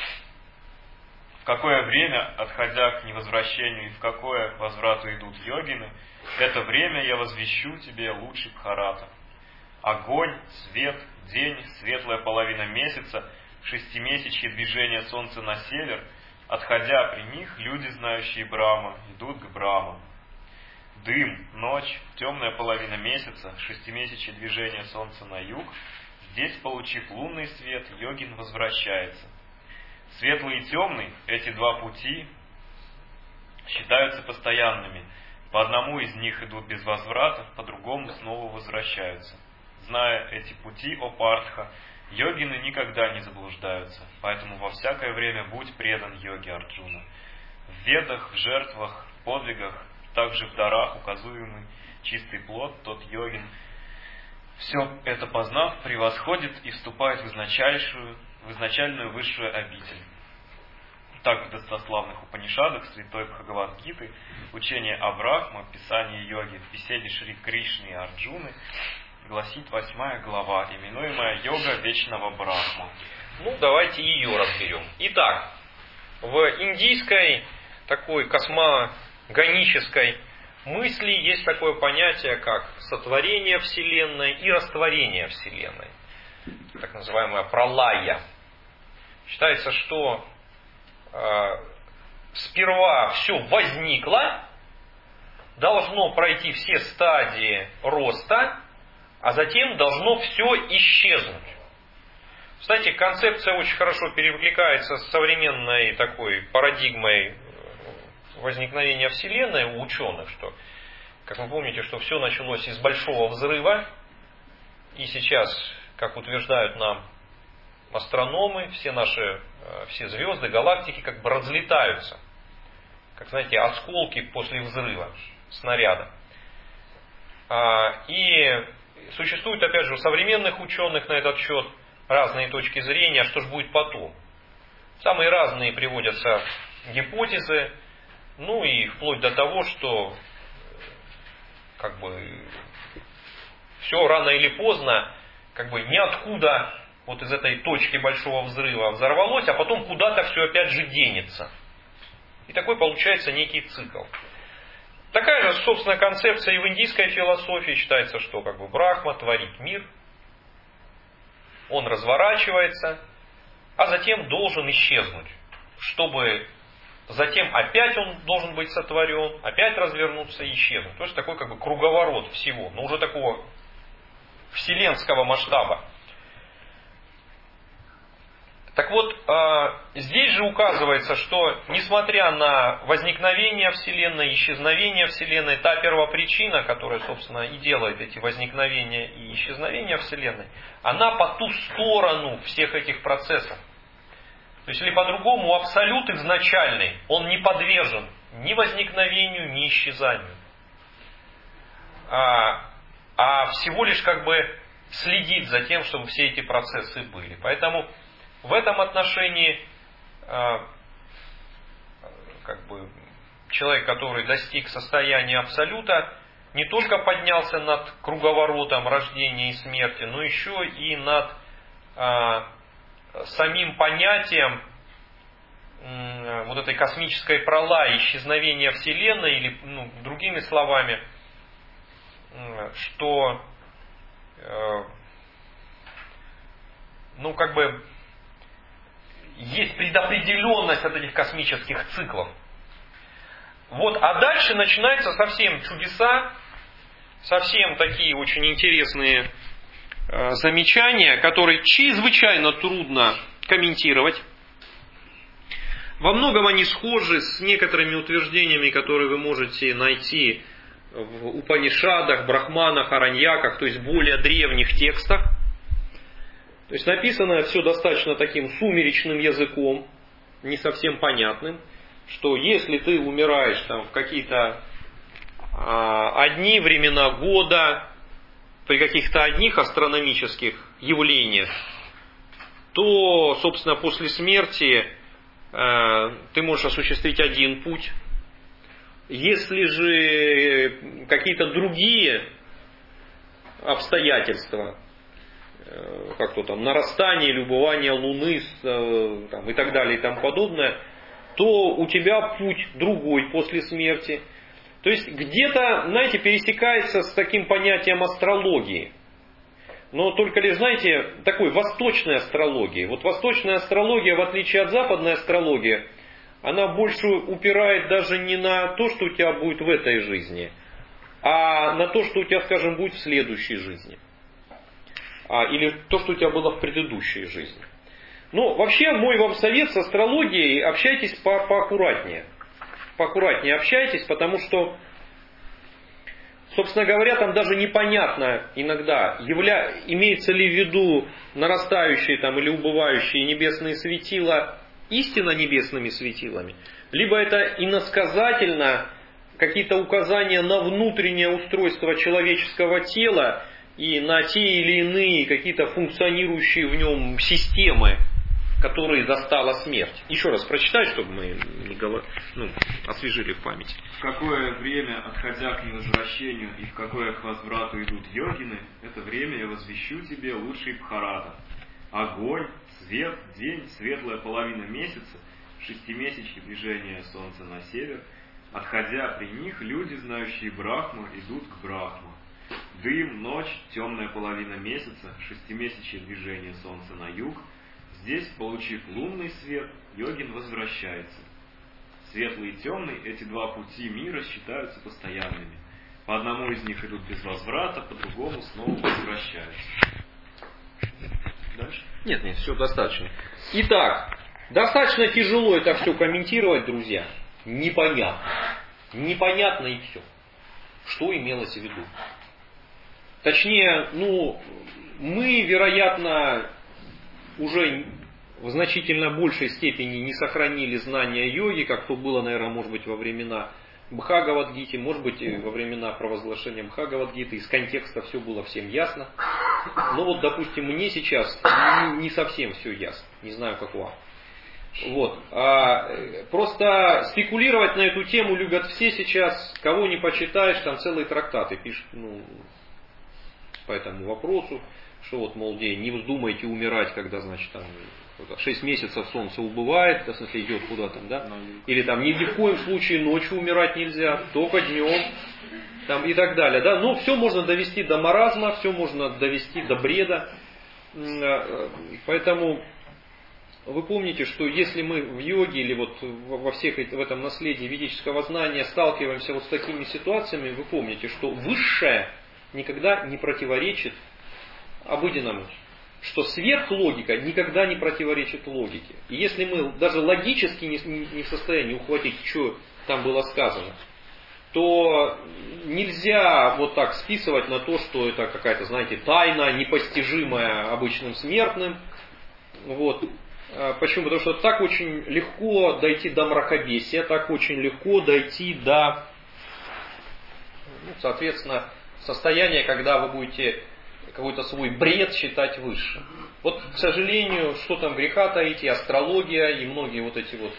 В какое время, отходя к невозвращению, и в какое к возврату идут йогины, это время я возвещу тебе лучший Бхарата. Огонь, свет, день, светлая половина месяца, шестимесячье движение солнца на север, отходя при них, люди, знающие Брахма, идут к Брахмам. Дым, ночь, темная половина месяца, шестимесячье движение солнца на юг, здесь, получив лунный свет, йогин возвращается. Светлый и темный, эти два пути, считаются постоянными. По одному из них идут без возврата, по другому снова возвращаются. Зная эти пути, о Партха, йогины никогда не заблуждаются, поэтому во всякое время будь предан йоге Арджуна. В ведах, в жертвах, в подвигах, также в дарах указуемый чистый плод, тот йогин, все это познав, превосходит и вступает в изначальную, в изначальную высшую обитель. Так в достославных Упанишадах святой Бхагавад-гиты, учение о Брахма, писание йоги в беседе Шри Кришны и Арджуны, гласит восьмая глава, именуемая «Йога вечного Брахма». Ну, давайте ее разберем. Итак, в индийской такой космогонической мысли есть такое понятие, как сотворение Вселенной и растворение Вселенной. так называемая пралая. Считается, что э, сперва все возникло, должно пройти все стадии роста, а затем должно все исчезнуть. Кстати, концепция очень хорошо перекликается с современной такой парадигмой возникновения Вселенной у ученых, что, как вы помните, что все началось из большого взрыва, и сейчас, как утверждают нам астрономы, все наши, все звезды, галактики как бы разлетаются, как, знаете, осколки после взрыва снаряда. И существует, опять же, у современных ученых на этот счет разные точки зрения, что же будет потом. Самые разные приводятся гипотезы, ну и вплоть до того, что как бы все рано или поздно как бы ниоткуда вот из этой точки большого взрыва взорвалось, а потом куда-то все опять же денется. И такой получается некий цикл. Такая же, собственно, концепция и в индийской философии. Считается, что как бы Брахма творит мир, он разворачивается, а затем должен исчезнуть, чтобы затем опять он должен быть сотворен, опять развернуться и исчезнуть. То есть такой как бы круговорот всего, но уже такого вселенского масштаба. Так вот, здесь же указывается, что несмотря на возникновение Вселенной, исчезновение Вселенной, та первопричина, которая, собственно, и делает эти возникновения и исчезновения Вселенной, она по ту сторону всех этих процессов. То есть, или по-другому, абсолют изначальный, он не подвержен ни возникновению, ни исчезанию. А, а всего лишь как бы следит за тем, чтобы все эти процессы были. Поэтому в этом отношении как бы, человек, который достиг состояния абсолюта, не только поднялся над круговоротом рождения и смерти, но еще и над а, самим понятием м, вот этой космической пролаи, исчезновения Вселенной, или ну, другими словами, м, что э, ну как бы есть предопределенность от этих космических циклов. Вот, а дальше начинаются совсем чудеса, совсем такие очень интересные э, замечания, которые чрезвычайно трудно комментировать. Во многом они схожи с некоторыми утверждениями, которые вы можете найти в Упанишадах, Брахманах, Араньяках, то есть более древних текстах. То есть написано все достаточно таким сумеречным языком, не совсем понятным, что если ты умираешь там, в какие-то а, одни времена года, при каких-то одних астрономических явлениях, то, собственно, после смерти а, ты можешь осуществить один путь. Если же какие-то другие обстоятельства, как то там, нарастание, любование Луны там, и так далее и тому подобное, то у тебя путь другой после смерти. То есть где-то, знаете, пересекается с таким понятием астрологии. Но только лишь, знаете, такой восточной астрологии. Вот восточная астрология, в отличие от западной астрологии, она больше упирает даже не на то, что у тебя будет в этой жизни, а на то, что у тебя, скажем, будет в следующей жизни. А, или то, что у тебя было в предыдущей жизни. Ну, вообще, мой вам совет с астрологией: общайтесь по поаккуратнее. Поаккуратнее общайтесь, потому что, собственно говоря, там даже непонятно иногда, явля... имеется ли в виду нарастающие там, или убывающие небесные светила истинно небесными светилами, либо это иносказательно какие-то указания на внутреннее устройство человеческого тела и на те или иные какие-то функционирующие в нем системы, которые застала смерть. Еще раз прочитай, чтобы мы не говор... ну, освежили в памяти. В какое время, отходя к невозвращению, и в какое к возврату идут йогины, это время я возвещу тебе лучший Бхарата. Огонь, свет, день, светлая половина месяца, шестимесячное движение солнца на север. Отходя при них, люди, знающие Брахму, идут к Брахму. Дым, ночь, темная половина месяца, шестимесячное движение солнца на юг. Здесь, получив лунный свет, йогин возвращается. Светлый и темный, эти два пути мира считаются постоянными. По одному из них идут без возврата, по другому снова возвращаются. Дальше? Нет, нет, все достаточно. Итак, достаточно тяжело это все комментировать, друзья. Непонятно. Непонятно и все. Что имелось в виду? Точнее, ну, мы, вероятно, уже в значительно большей степени не сохранили знания йоги, как то было, наверное, может быть, во времена Бхагавад-гиты, может быть, во времена провозглашения Бхагавад-гиты. Из контекста все было всем ясно. Но вот, допустим, мне сейчас не совсем все ясно. Не знаю, как вам. Вот. А, просто спекулировать на эту тему любят все сейчас. Кого не почитаешь, там целые трактаты пишут, ну, по этому вопросу. Что вот, мол, не вздумайте умирать, когда, значит, там шесть месяцев солнце убывает, в смысле идет куда там, да? Или там ни в коем случае ночью умирать нельзя, только днем, там и так далее, да? Но все можно довести до маразма, все можно довести до бреда. Поэтому вы помните, что если мы в йоге или вот во всех в этом наследии ведического знания сталкиваемся вот с такими ситуациями, вы помните, что высшее никогда не противоречит обыденному, что сверхлогика никогда не противоречит логике. И если мы даже логически не, не в состоянии ухватить, что там было сказано, то нельзя вот так списывать на то, что это какая-то, знаете, тайна, непостижимая обычным смертным. Вот. Почему? Потому что так очень легко дойти до мракобесия, так очень легко дойти до, ну, соответственно, состояния, когда вы будете какой-то свой бред считать высшим. Вот, к сожалению, что там греха таить, и астрология, и многие вот эти вот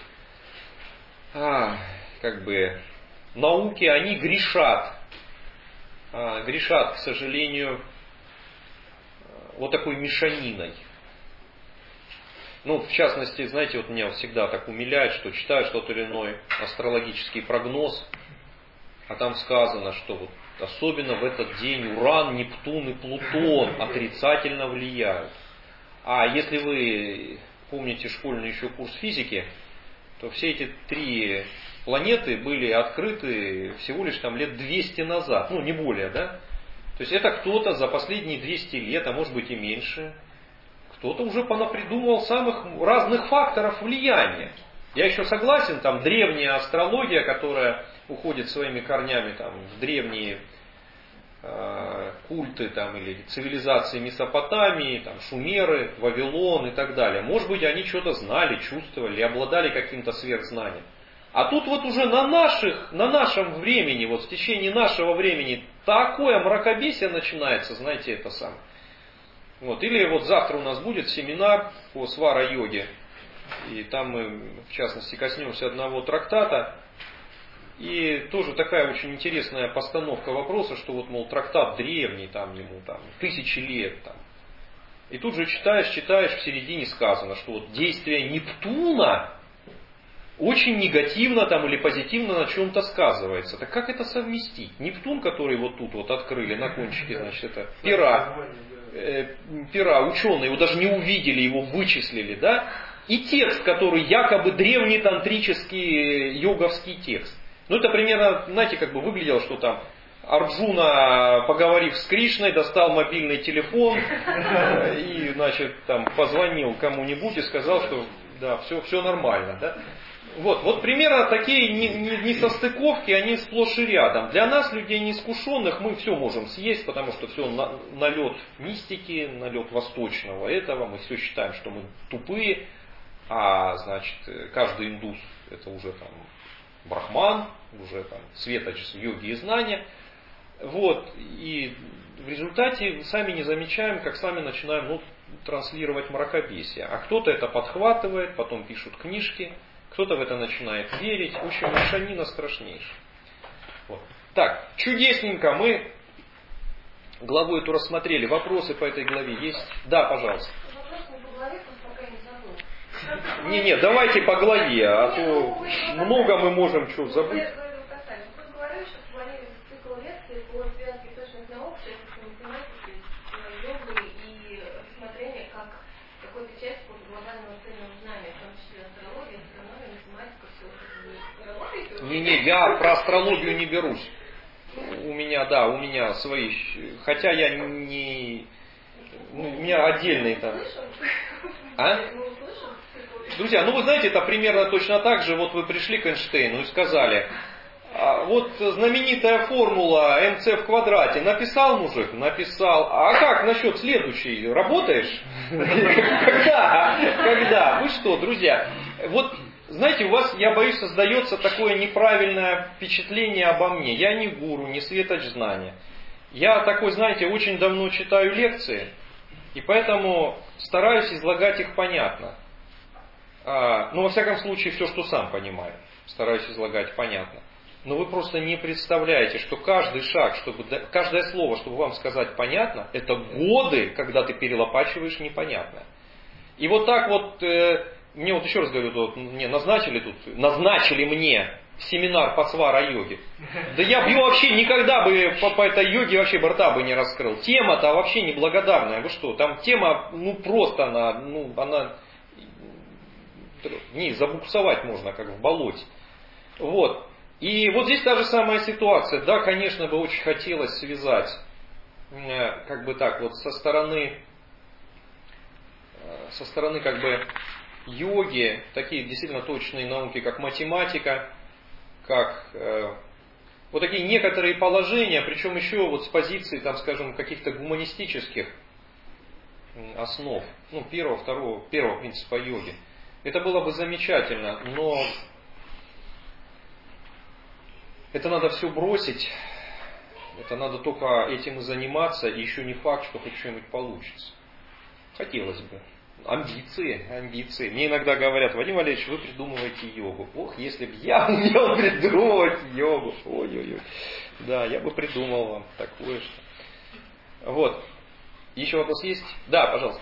а, как бы науки, они грешат. А, грешат, к сожалению, вот такой мешаниной. Ну, в частности, знаете, вот меня всегда так умиляет, что читаю что-то или иной астрологический прогноз, а там сказано, что вот особенно в этот день Уран, Нептун и Плутон отрицательно влияют. А если вы помните школьный еще курс физики, то все эти три планеты были открыты всего лишь там лет двести назад, ну не более, да? То есть это кто-то за последние двести лет, а может быть и меньше, кто-то уже понапридумывал самых разных факторов влияния. Я еще согласен, там древняя астрология, которая уходит своими корнями там, в древние э, культы там, или цивилизации Месопотамии, там, шумеры, Вавилон и так далее. Может быть, они что-то знали, чувствовали, обладали каким-то сверхзнанием. А тут вот уже на, наших, на нашем времени, вот в течение нашего времени, такое мракобесие начинается, знаете, это самое. Вот. Или вот завтра у нас будет семинар по свара-йоге, и там мы, в частности, коснемся одного трактата. И тоже такая очень интересная постановка вопроса, что вот, мол, трактат древний, там ему там тысячи лет. Там. И тут же читаешь, читаешь, в середине сказано, что вот действие Нептуна очень негативно там или позитивно на чем-то сказывается. Так как это совместить? Нептун, который вот тут вот открыли на кончике, значит, это пера, э, пера, ученые его даже не увидели, его вычислили, да? И текст, который якобы древний тантрический йоговский текст. Ну это примерно, знаете, как бы выглядело, что там Арджуна, поговорив с Кришной, достал мобильный телефон и, значит, там позвонил кому-нибудь и сказал, что да, все, все нормально, да. Вот, вот примерно такие несостыковки, они сплошь и рядом. Для нас, людей неискушенных, мы все можем съесть, потому что все на, налет мистики, налет восточного этого, мы все считаем, что мы тупые, а значит, каждый индус это уже там брахман, уже там светоч йоги и знания. Вот, и в результате сами не замечаем, как сами начинаем ну, транслировать мракобесие. А кто-то это подхватывает, потом пишут книжки, кто-то в это начинает верить. В общем, мешанина страшнейшая. Вот. Так, чудесненько, мы главу эту рассмотрели. Вопросы по этой главе есть? Да, пожалуйста. Не-не, давайте по главе, а то много мы можем что забыть. Не-не, я про астрологию не берусь. У меня, да, у меня свои... Хотя я не... Ну, у меня отдельные там... А? Друзья, ну вы знаете, это примерно точно так же. Вот вы пришли к Эйнштейну и сказали... А вот знаменитая формула эм цэ в квадрате. Написал мужик? Написал. А как насчет следующей? Работаешь? Когда? Когда? Вы что, друзья? Вот, знаете, у вас, я боюсь, создается такое неправильное впечатление обо мне. Я не гуру, не светоч знания. Я такой, знаете, очень давно читаю лекции, и поэтому стараюсь излагать их понятно. А, ну, во всяком случае, все, что сам понимаю, стараюсь излагать понятно. Но вы просто не представляете, что каждый шаг, чтобы, каждое слово, чтобы вам сказать понятно, это годы, когда ты перелопачиваешь непонятное. И вот так вот, э, мне вот еще раз говорю, вот, мне назначили тут, назначили мне семинар по свара-йоге. Да я бы вообще никогда бы по, по этой йоге вообще бы рта бы не раскрыл. Тема-то вообще неблагодарная. Вы что, там тема, ну просто она, ну она, не, забуксовать можно, как в болоте. Вот. И вот здесь та же самая ситуация. Да, конечно, бы очень хотелось связать, как бы так, вот со стороны, со стороны как бы йоги, такие действительно точные науки, как математика, как э, вот такие некоторые положения, причем еще вот с позиции, там, скажем, каких-то гуманистических основ, ну, первого, второго, первого принципа йоги. Это было бы замечательно, но это надо все бросить, это надо только этим и заниматься, и еще не факт, что хоть что-нибудь получится. Хотелось бы. Амбиции, амбиции. Мне иногда говорят: Вадим Валерьевич, вы придумываете йогу. Ох, если бы я умел придумывать йогу. Ой-ой-ой. Да, я бы придумал вам такое что. Вот. Еще вопрос есть? Да, пожалуйста.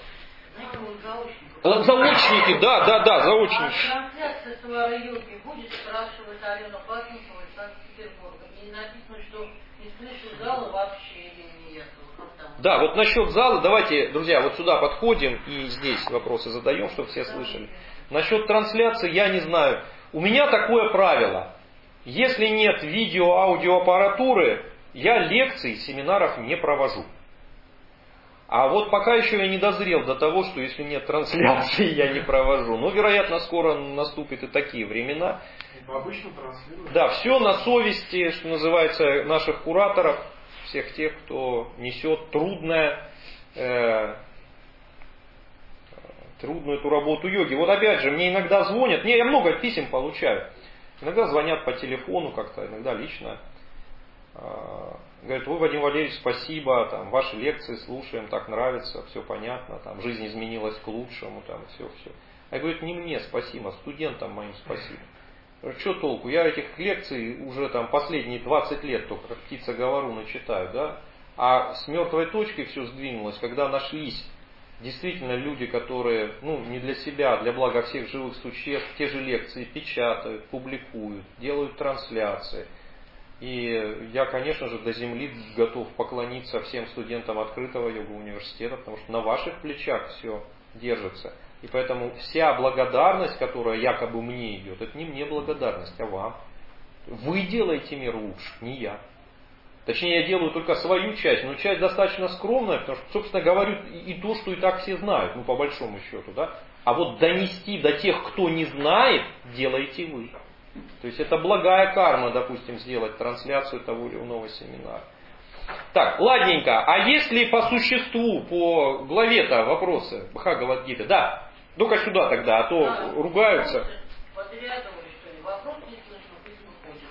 Заочники, да, да, да, заочники. А трансляция свара-йоги будет, спрашивать Алена Патникова из Санкт-Петербурга. И написано, что не слышу зала вообще или нет. Да, вот насчет зала, давайте, друзья, вот сюда подходим и здесь вопросы задаем, чтобы все слышали. Насчет трансляции я не знаю. У меня такое правило. Если нет видео-аудиоаппаратуры, я лекций, семинаров не провожу. А вот пока еще я не дозрел до того, что если нет трансляции, я не провожу. Но, вероятно, скоро наступят и такие времена. Обычно транслируют. Да, все на совести, что называется, наших кураторов, всех тех, кто несет трудное, э, трудную эту работу йоги. Вот опять же, мне иногда звонят, не, я много писем получаю. Иногда звонят по телефону как-то, иногда лично. Говорят: вы, Вадим Валерьевич, спасибо, там, ваши лекции слушаем, так нравится, все понятно, там, жизнь изменилась к лучшему, там, все, все. Я говорю: не мне спасибо, студентам моим спасибо. Что толку? Я этих лекций уже там последние двадцать лет только как птица говору начитаю, да? А с мертвой точки все сдвинулось, когда нашлись действительно люди, которые, ну, не для себя, а для блага всех живых существ, те же лекции печатают, публикуют, делают трансляции. И я, конечно же, до земли готов поклониться всем студентам открытого йога-университета, потому что на ваших плечах все держится. И поэтому вся благодарность, которая якобы мне идет, это не мне благодарность, а вам. Вы делаете мир лучше, не я. Точнее, я делаю только свою часть, но часть достаточно скромная, потому что, собственно, говорю и то, что и так все знают, ну, по большому счету, да. А вот донести до тех, кто не знает, делаете вы. То есть это благая карма, допустим, сделать трансляцию того или иного семинара. Так, ладненько. А если по существу, по главе-то вопросы Бхагавад-гиты? Да, только сюда тогда, а то да, ругаются. Подрядовали, что ли? Вопрос не слышно, пусть выходит.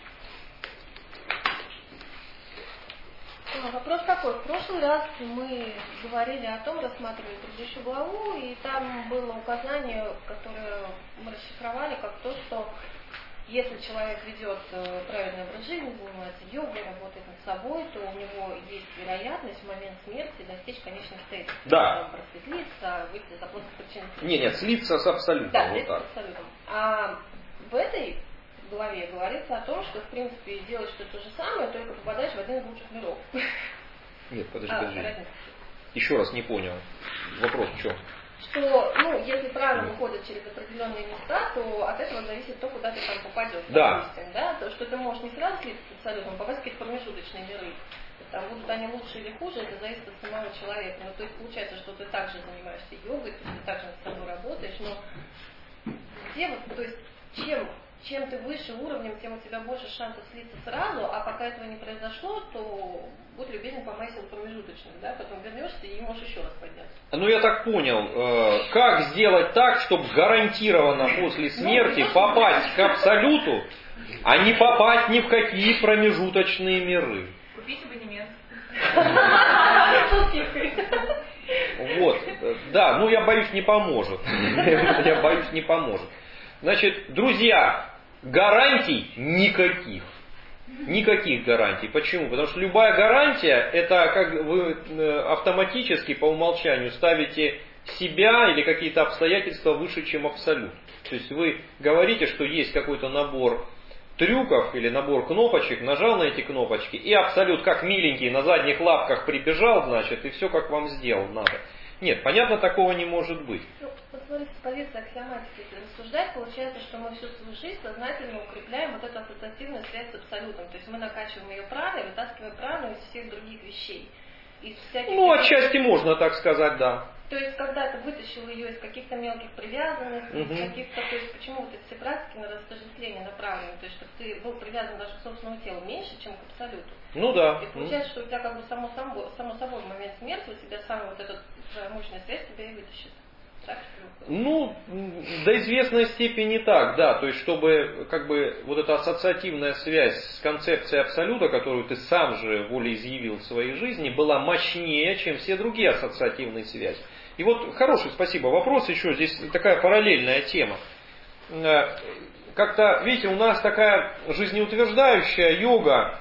Вопрос такой. В прошлый раз мы говорили о том, рассматривали предыдущую главу, и там было указание, которое мы расшифровали как то, что если человек ведет правильный образ жизни, занимается йогой, работает над собой, то у него есть вероятность в момент смерти достичь конечных целей. Да. Просветлиться, выйти за плоских причин. Нет, нет, слиться с абсолютом. Да, вот слиться так. с абсолютом. А в этой главе говорится о том, что в принципе делаешь что то же самое, только попадаешь в один из лучших миров. Нет, подожди, А, подожди. разница. Еще раз не понял. Вопрос в чем? что, ну, если правильно выходит через определенные места, то от этого зависит то, куда ты там попадешь. Да. Допустим, да? То, что ты можешь не сразу слиться с абсолютом, попасть в какие-то промежуточные миры. Там будут они лучше или хуже, это зависит от самого человека. Ну, то есть получается, что ты также занимаешься йогой, ты также над собой работаешь, но где вот, то есть чем, чем ты выше уровнем, тем у тебя больше шансов слиться сразу, а пока этого не произошло, то будь любезен, помайся в промежуточных, да, потом вернешься и можешь еще раз подняться. Ну я так понял, как сделать так, чтобы гарантированно после смерти попасть к абсолюту, а не попасть ни в какие промежуточные миры? Купите абонемент. Вот, да, ну я боюсь, не поможет. Я боюсь, не поможет. Значит, друзья, гарантий никаких. Никаких гарантий. Почему? Потому что любая гарантия, это как вы автоматически по умолчанию ставите себя или какие-то обстоятельства выше, чем абсолют. То есть вы говорите, что есть какой-то набор трюков или набор кнопочек, нажал на эти кнопочки, и абсолют как миленький на задних лапках прибежал, значит, и все как вам сделал надо. Нет, понятно, такого не может быть. Ну, вот смотрите, с позиции аксиоматики, если рассуждать, получается, что мы всю свою жизнь сознательно укрепляем вот эту ассоциативную связь с абсолютом. То есть мы накачиваем ее праной, вытаскиваем прану из всех других вещей. Из всяких Ну, таких... отчасти можно так сказать, да. То есть, когда ты вытащил ее из каких-то мелких привязанностей, Угу. из каких-то, то есть, почему вот эти все практики на растождествление направлены, то есть, чтобы ты был привязан даже к собственному телу меньше, чем к абсолюту. Ну да. И получается, что у тебя как бы само собой, само собой в момент смерти у тебя самая вот эта твоя мощная связь тебя и вытащит. Так, что ли? Ну, до известной степени так, да. То есть, чтобы как бы вот эта ассоциативная связь с концепцией абсолюта, которую ты сам же волеизъявил в своей жизни, была мощнее, чем все другие ассоциативные связи. И вот хороший, спасибо, вопрос еще, здесь такая параллельная тема. Как-то, видите, у нас такая жизнеутверждающая йога.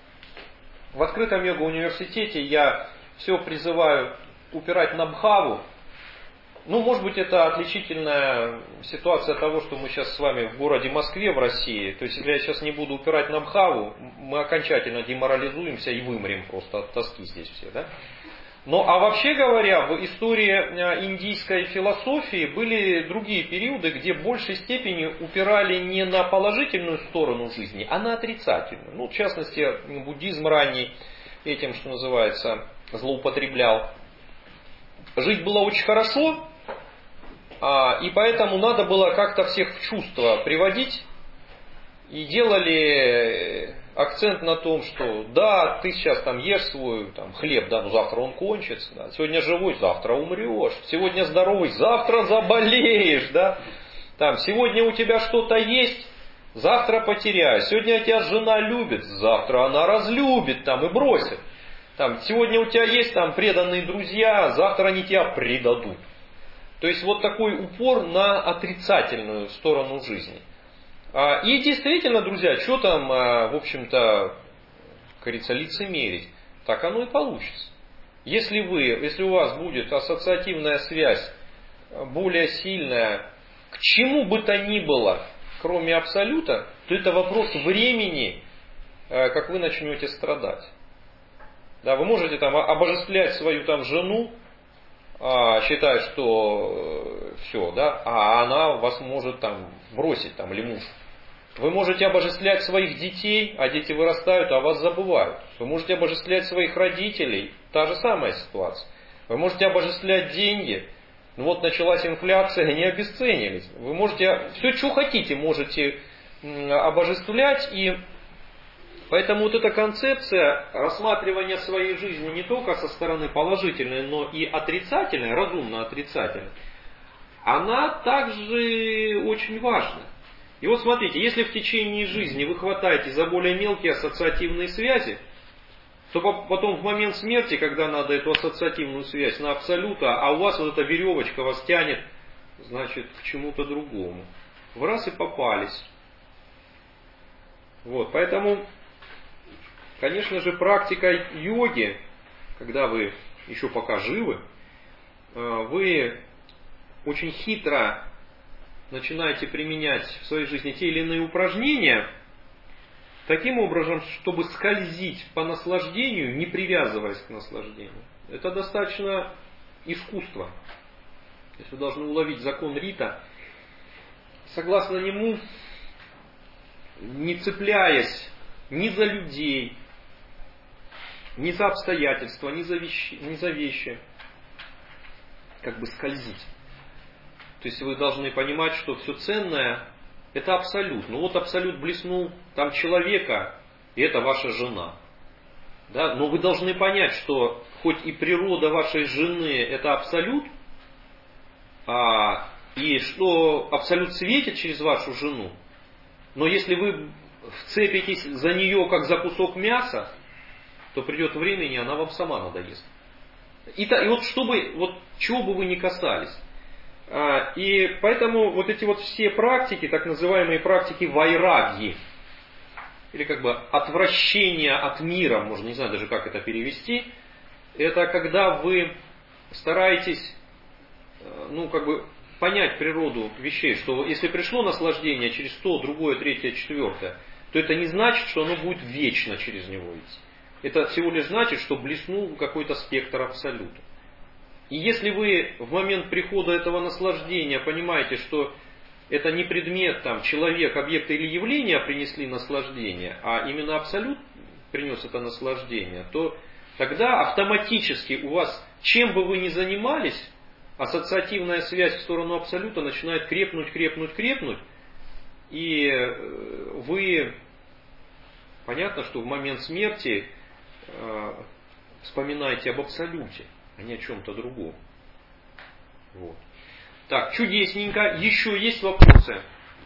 В открытом йога-университете я все призываю упирать на бхаву. Ну, может быть, это отличительная ситуация того, что мы сейчас с вами в городе Москве, в России. То есть, если я сейчас не буду упирать на бхаву, мы окончательно деморализуемся и вымрем просто от тоски здесь все, да? Но, а вообще говоря, в истории индийской философии были другие периоды, где в большей степени упирали не на положительную сторону жизни, а на отрицательную. Ну, в частности, буддизм ранний этим, что называется, злоупотреблял. Жить было очень хорошо, и поэтому надо было как-то всех в чувство приводить. И делали акцент на том, что да, ты сейчас там ешь свой там, хлеб, да, но завтра он кончится. Да. Сегодня живой, завтра умрешь. Сегодня здоровый, завтра заболеешь. Да. Там, сегодня у тебя что-то есть, завтра потеряешь. Сегодня тебя жена любит, завтра она разлюбит там, и бросит. Там, сегодня у тебя есть там, преданные друзья, завтра они тебя предадут. То есть вот такой упор на отрицательную сторону жизни. И действительно, друзья, что там, в общем-то, как говорится, лицемерить, так оно и получится. Если вы, если у вас будет ассоциативная связь более сильная, к чему бы то ни было, кроме абсолюта, то это вопрос времени, как вы начнете страдать. Да, вы можете там обожествлять свою там жену, считая, что все, да, а она вас может там бросить, там, или муж. Вы можете обожествлять своих детей, а дети вырастают, а вас забывают. Вы можете обожествлять своих родителей, та же самая ситуация. Вы можете обожествлять деньги, ну вот началась инфляция, они обесценились. Вы можете, все, что хотите, можете обожествлять, и поэтому вот эта концепция рассматривания своей жизни не только со стороны положительной, но и отрицательной, разумно отрицательной, она также очень важна. И вот смотрите, если в течение жизни вы хватаете за более мелкие ассоциативные связи, то потом в момент смерти, когда надо эту ассоциативную связь на абсолюта, а у вас вот эта веревочка вас тянет, значит, к чему-то другому. Вы раз и попались. Вот, поэтому, конечно же, практика йоги, когда вы еще пока живы, вы очень хитро начинаете применять в своей жизни те или иные упражнения, таким образом, чтобы скользить по наслаждению, не привязываясь к наслаждению. Это достаточно искусство. То есть вы должны уловить закон Рита, согласно нему, не цепляясь ни за людей, ни за обстоятельства, ни за вещи, ни за вещи, как бы скользить. То есть вы должны понимать, что все ценное – это абсолют. Ну вот абсолют блеснул там человека, и это ваша жена. Да? Но вы должны понять, что хоть и природа вашей жены – это абсолют, а, и что абсолют светит через вашу жену, но если вы вцепитесь за нее, как за кусок мяса, то придет время, и она вам сама надоест. И, и вот чтобы, вот чего бы вы ни касались. А, и поэтому вот эти вот все практики, так называемые практики вайраги, или как бы отвращение от мира, можно, не знаю даже как это перевести, это когда вы стараетесь, ну как бы понять природу вещей, что если пришло наслаждение через то, другое, третье, четвертое, то это не значит, что оно будет вечно через него идти. Это всего лишь значит, что блеснул какой-то спектр абсолюта. И если вы в момент прихода этого наслаждения понимаете, что это не предмет, там, человек, объект или явление принесли наслаждение, а именно абсолют принес это наслаждение, то тогда автоматически у вас, чем бы вы ни занимались, ассоциативная связь в сторону абсолюта начинает крепнуть, крепнуть, крепнуть, и вы, понятно, что в момент смерти э, вспоминаете об абсолюте, а не о чем-то другом. Вот. Так, чудесненько. Еще есть вопросы?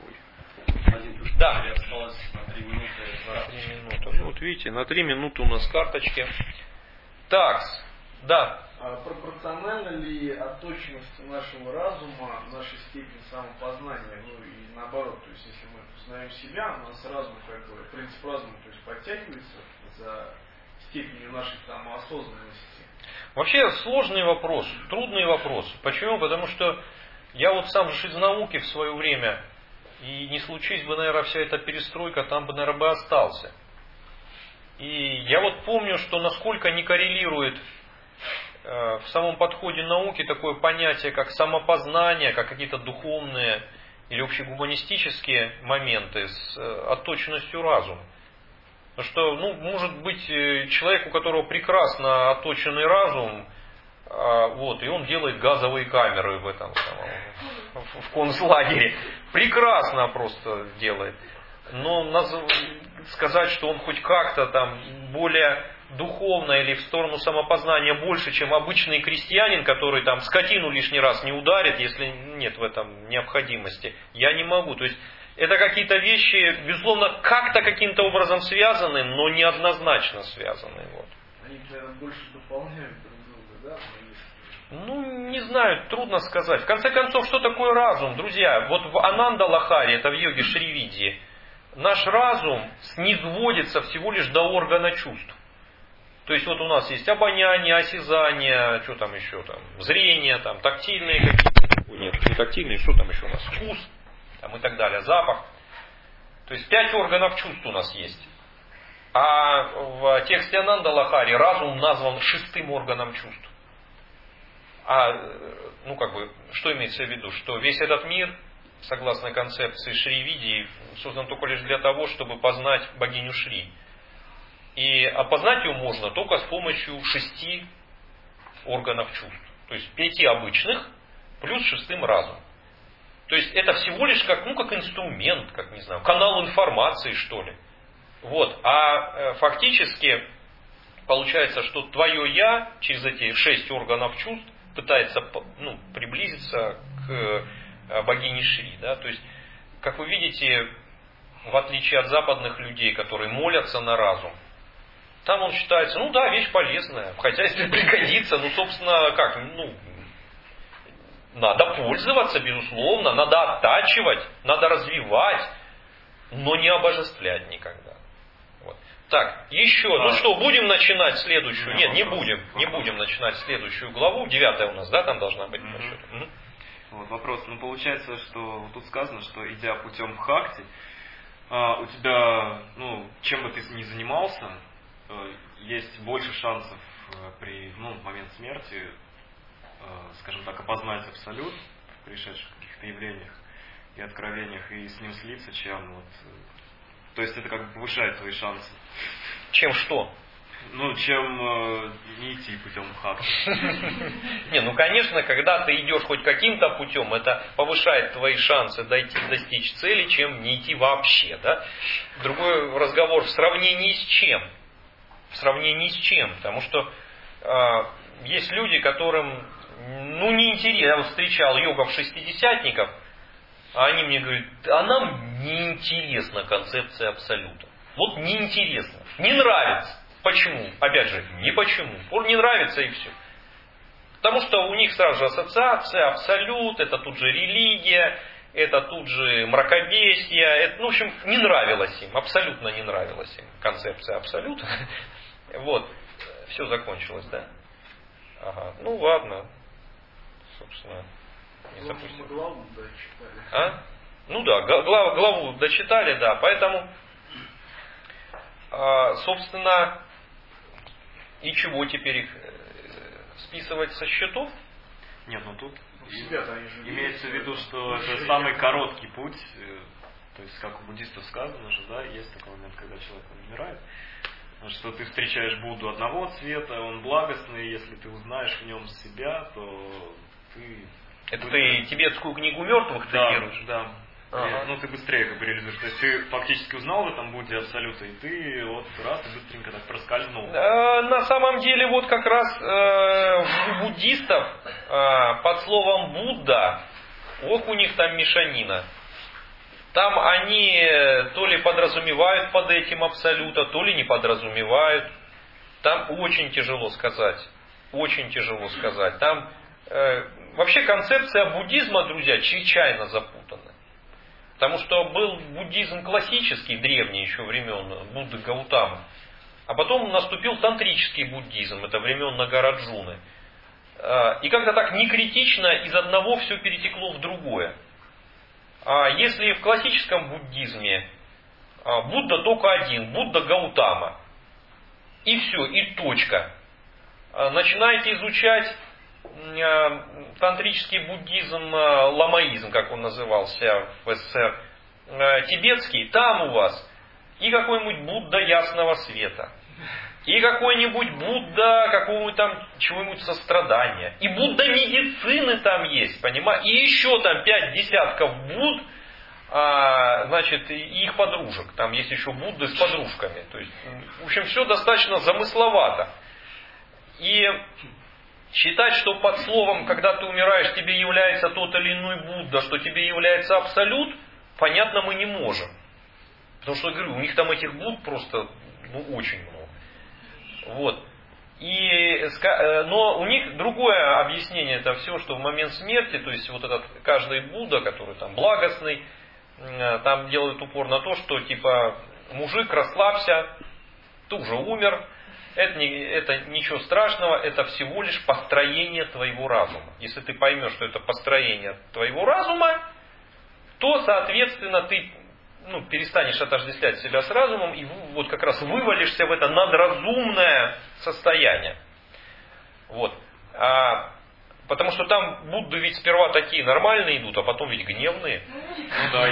Да. Осталось на три минуты. На три минуты. Ну, вот видите, на три минуты у нас карточки. Так, да. А пропорциональна ли отточенность нашего разума нашей степени самопознания? Ну и наоборот, то есть если мы познаем себя, у нас разум, как бы, принцип разума, то есть подтягивается за степенью нашей самоосознанности. Вообще сложный вопрос, трудный вопрос. Почему? Потому что я вот сам же из науки в свое время, и не случись бы, наверное, вся эта перестройка, там бы, наверное, бы остался. И я вот помню, что насколько не коррелирует э, в самом подходе науки такое понятие, как самопознание, как какие-то духовные или общегуманистические моменты с э, отточенностью разума. Потому что, ну, может быть, человек, у которого прекрасно отточенный разум, вот, и он делает газовые камеры в этом самом, в концлагере. Прекрасно просто делает. Но сказать, что он хоть как-то там более духовно или в сторону самопознания больше, чем обычный крестьянин, который там скотину лишний раз не ударит, если нет в этом необходимости, я не могу. То есть это какие-то вещи, безусловно, как-то каким-то образом связаны, но неоднозначно связаны. Вот. Они, наверное, больше дополняют друг друга, да? Ну, не знаю, трудно сказать. В конце концов, что такое разум, друзья? Вот в Ананда Лахаре, это в йоге Шривидьи, наш разум низводится всего лишь до органа чувств. То есть вот у нас есть обоняние, осязание, что там еще там, зрение, там, тактильные какие-то. Нет, не тактильные, что там еще у нас? Вкус. Там и так далее, запах. То есть пять органов чувств у нас есть. А в тексте Ананда Лахари разум назван шестым органом чувств. А, ну как бы, что имеется в виду? Что весь этот мир, согласно концепции Шривидьи, создан только лишь для того, чтобы познать богиню Шри. И опознать ее можно только с помощью шести органов чувств. То есть пяти обычных плюс шестым разум. То есть это всего лишь как, ну, как инструмент, как, не знаю, канал информации, что ли. Вот. А э, фактически получается, что твое «я» через эти шесть органов чувств пытается, ну, приблизиться к э, богине Шри. Да? То есть, как вы видите, в отличие от западных людей, которые молятся на разум, там он считается, ну да, вещь полезная, в хозяйстве пригодится, ну, собственно, как, ну, надо пользоваться, безусловно, надо оттачивать, надо развивать, но не обожествлять никогда. Вот. Так, еще, а, ну что, будем начинать следующую? Нет, не будем, не будем начинать следующую главу, девятая у нас, да, там должна быть. Mm-hmm. Mm-hmm. Вот вопрос, ну получается, что тут сказано, что идя путем бхакти, у тебя, ну, чем бы ты ни занимался, есть больше шансов при, ну, в момент смерти скажем так, опознать абсолют в пришедших каких-то явлениях и откровениях, и с ним слиться, чем вот... То есть это как бы повышает твои шансы. Чем что? Ну, чем э, не идти путем хату. Не, ну конечно, когда ты идешь хоть каким-то путем, это повышает твои шансы дойти, достичь цели, чем не идти вообще, да? Другой разговор в сравнении с чем? В сравнении с чем? Потому что э, есть люди, которым, ну, неинтересно. Я вот встречал йогов-шестидесятников, а они мне говорят, а нам неинтересна концепция абсолюта. Вот неинтересно, не нравится. Почему? Опять же, не почему. Он не нравится и все. Потому что у них сразу же ассоциация, абсолют, это тут же религия, это тут же мракобесие. Это, ну, в общем, не нравилось им, абсолютно не нравилась им концепция абсолюта. Вот, все закончилось, да? Ага, ну ладно. Собственно, не запустим. Главу дочитали. А? Ну да, глав, главу дочитали, да, поэтому, собственно, и чего теперь их списывать со счетов? Нет, ну тут Себя-то они же имеется в видят, виду, что это это самый короткий путь, то есть как у буддистов сказано же, да, есть такой момент, когда человек умирает, что ты встречаешь Будду одного цвета, он благостный, если ты узнаешь в нем себя, то ты... Это будешь... ты тибетскую книгу мертвых цитируешь? Да, да. Ага. Ну, ты быстрее как бы реализуешь. То есть ты фактически узнал в этом Будде абсолюта, и ты вот раз и быстренько так проскользнул. На самом деле, вот как раз э, у буддистов э, под словом Будда, ох, у них там мешанина. Там они то ли подразумевают под этим абсолюта, то ли не подразумевают. Там очень тяжело сказать. Очень тяжело сказать. Там э, вообще концепция буддизма, друзья, чрезвычайно запутана. Потому что был буддизм классический, древний еще времен Будды Гаутамы. А потом наступил тантрический буддизм, это времен Нагараджуны. И как-то так некритично из одного все перетекло в другое. Если в классическом буддизме Будда только один, Будда Гаутама, и все, и точка. Начинаете изучать тантрический буддизм, ламаизм, как он назывался в СССР, тибетский, там у вас и какой-нибудь Будда ясного света, и какой-нибудь Будда какого-нибудь там чего-нибудь сострадания, и Будда медицины там есть, понимаете, и еще там пять десятков Будд, а, значит, и их подружек, там есть еще Будды с подружками, то есть, в общем, все достаточно замысловато. И считать, что под словом, когда ты умираешь, тебе является тот или иной Будда, что тебе является абсолют, понятно, мы не можем. Потому что, я говорю, у них там этих Будд просто ну, очень много. Вот. И, но у них другое объяснение, это все, что в момент смерти, то есть вот этот каждый Будда, который там благостный, там делают упор на то, что типа мужик, расслабься, ты уже умер. Это, не, это ничего страшного, это всего лишь построение твоего разума. Если ты поймешь, что это построение твоего разума, то, соответственно, ты ну, перестанешь отождествлять себя с разумом и вот как раз вывалишься в это надразумное состояние. Вот. А, потому что там Будды ведь сперва такие нормальные идут, а потом ведь гневные. Ну да,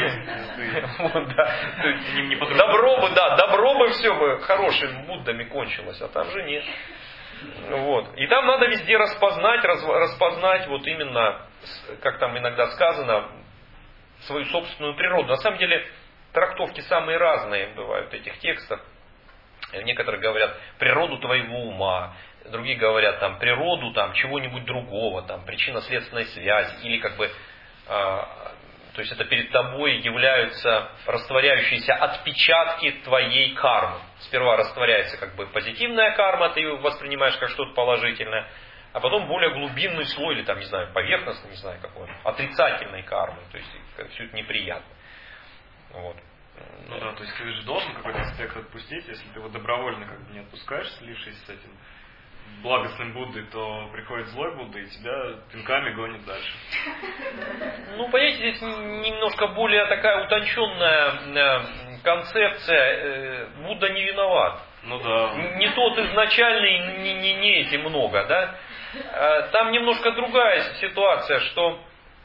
если добро бы, да, добро бы все бы хорошими Буддами кончилось, а там же нет. Вот. И там надо везде распознать, распознать вот именно, как там иногда сказано, свою собственную природу. На самом деле трактовки самые разные бывают этих текстов. Некоторые говорят природу твоего ума, другие говорят там природу там чего-нибудь другого, там причинно-следственной связи, или как бы, э, то есть это перед тобой являются растворяющиеся отпечатки твоей кармы. Сперва растворяется как бы позитивная карма, ты ее воспринимаешь как что-то положительное, а потом более глубинный слой, или там, не знаю, поверхностный, не знаю какой, отрицательной кармы, то есть все это неприятно. Вот. Ну да, то есть ты же должен какой-то аспект отпустить, если ты его добровольно как бы не отпускаешь, слившись с этим благостным Буддой, то приходит злой Будда и тебя пинками гонит дальше. Ну, понимаете, здесь немножко более такая утонченная концепция. Будда не виноват. Ну да. Не тот изначальный, не, не, не эти много, да? Там немножко другая ситуация, что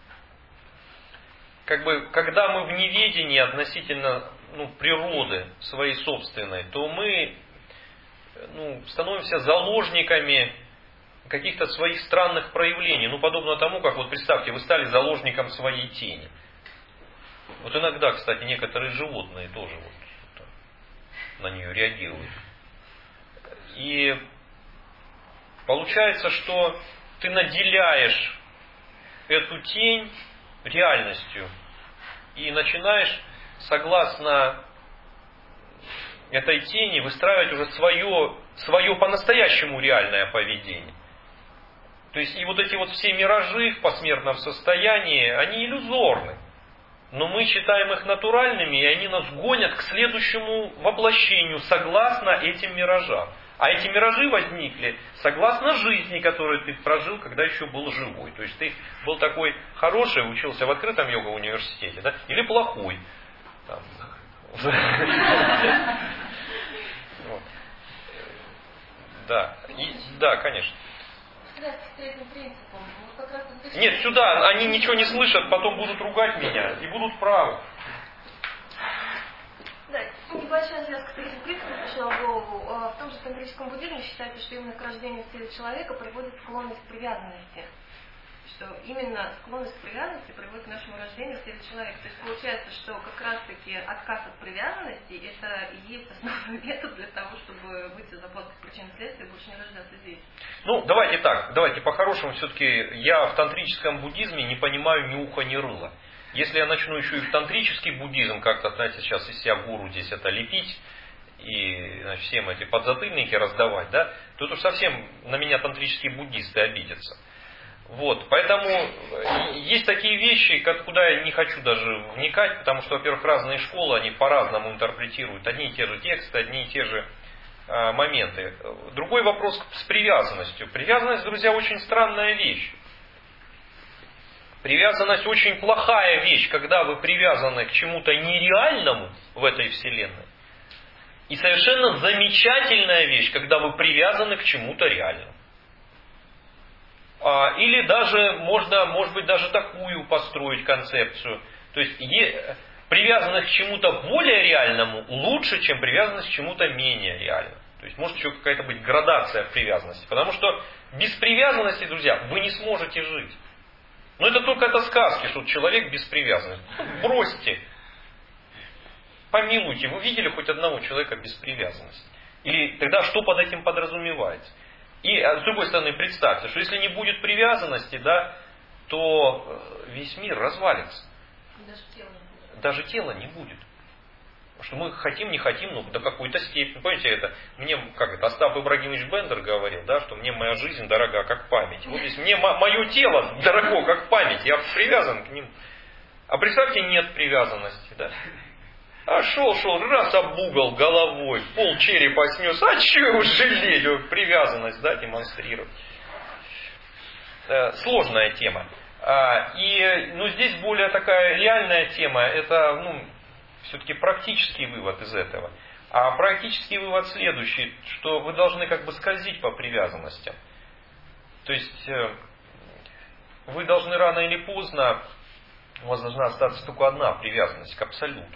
как бы, когда мы в неведении относительно ну, природы своей собственной, то мы ну, становимся заложниками каких-то своих странных проявлений. Ну, подобно тому, как вот представьте, вы стали заложником своей тени. Вот иногда, кстати, некоторые животные тоже вот на нее реагируют. И получается, что ты наделяешь эту тень реальностью и начинаешь, согласно этой тени, выстраивать уже свое, свое по-настоящему реальное поведение. То есть и вот эти вот все миражи в посмертном состоянии, они иллюзорны. Но мы считаем их натуральными, и они нас гонят к следующему воплощению, согласно этим миражам. А эти миражи возникли согласно жизни, которую ты прожил, когда еще был живой. То есть ты был такой хороший, учился в открытом йога-университете, да? Или плохой. Там. Да, да, конечно. Нет, сюда, они ничего не слышат, потом будут ругать меня и будут правы. Да, небольшая связка с третьим принципом пришла в голову. В том же тантрическом буддизме считается, что именно к рождению в теле человека приводит склонность к привязанности. Что именно склонность к привязанности приводит к нашему рождению в теле человека. То есть получается, что как раз-таки отказ от привязанности это и есть основной метод для того, чтобы выйти за плоскость причин и следствия и больше не рождаться здесь. Ну, давайте так, давайте по-хорошему все-таки я в тантрическом буддизме не понимаю ни уха, ни рыла. Если я начну еще и в тантрический буддизм как-то, знаете, сейчас из себя гуру здесь это лепить и значит, всем эти подзатыльники раздавать, да, то это уж совсем на меня тантрические буддисты обидятся. Вот, поэтому есть такие вещи, куда я не хочу даже вникать, потому что, во-первых, разные школы, они по-разному интерпретируют одни и те же тексты, одни и те же а, моменты. Другой вопрос с привязанностью. Привязанность, друзья, очень странная вещь. Привязанность очень плохая вещь, когда вы привязаны к чему-то нереальному в этой вселенной. И совершенно замечательная вещь, когда вы привязаны к чему-то реальному. Или даже, можно, может быть, даже такую построить концепцию. То есть, е, привязанность к чему-то более реальному лучше, чем привязанность к чему-то менее реальному. То есть, может еще какая-то быть градация в привязанности. Потому что без привязанности, друзья, вы не сможете жить. Но это только это сказки, что человек без привязанности. Бросьте. Помилуйте, вы видели хоть одного человека без привязанности? Или тогда что под этим подразумевается? И с другой стороны, представьте, что если не будет привязанности, да, то весь мир развалится. Даже тело не будет. Даже тела не будет. Потому что мы хотим, не хотим, но до какой-то степени. Помните, это мне, как это, Остап Ибрагимович Бендер говорил, да, что мне моя жизнь дорога, как память. Вот здесь мне мое тело дорого, как память, я привязан к ним. А представьте, нет привязанности, да. А шел, шел, раз об угол головой, пол черепа снес. А че его жалеть, привязанность, да, демонстрировать. Э, сложная тема. А, и, ну, здесь более такая реальная тема, это, ну, все-таки практический вывод из этого. А практический вывод следующий, что вы должны как бы скользить по привязанностям. То есть, э, вы должны рано или поздно, у вас должна остаться только одна привязанность к абсолюту.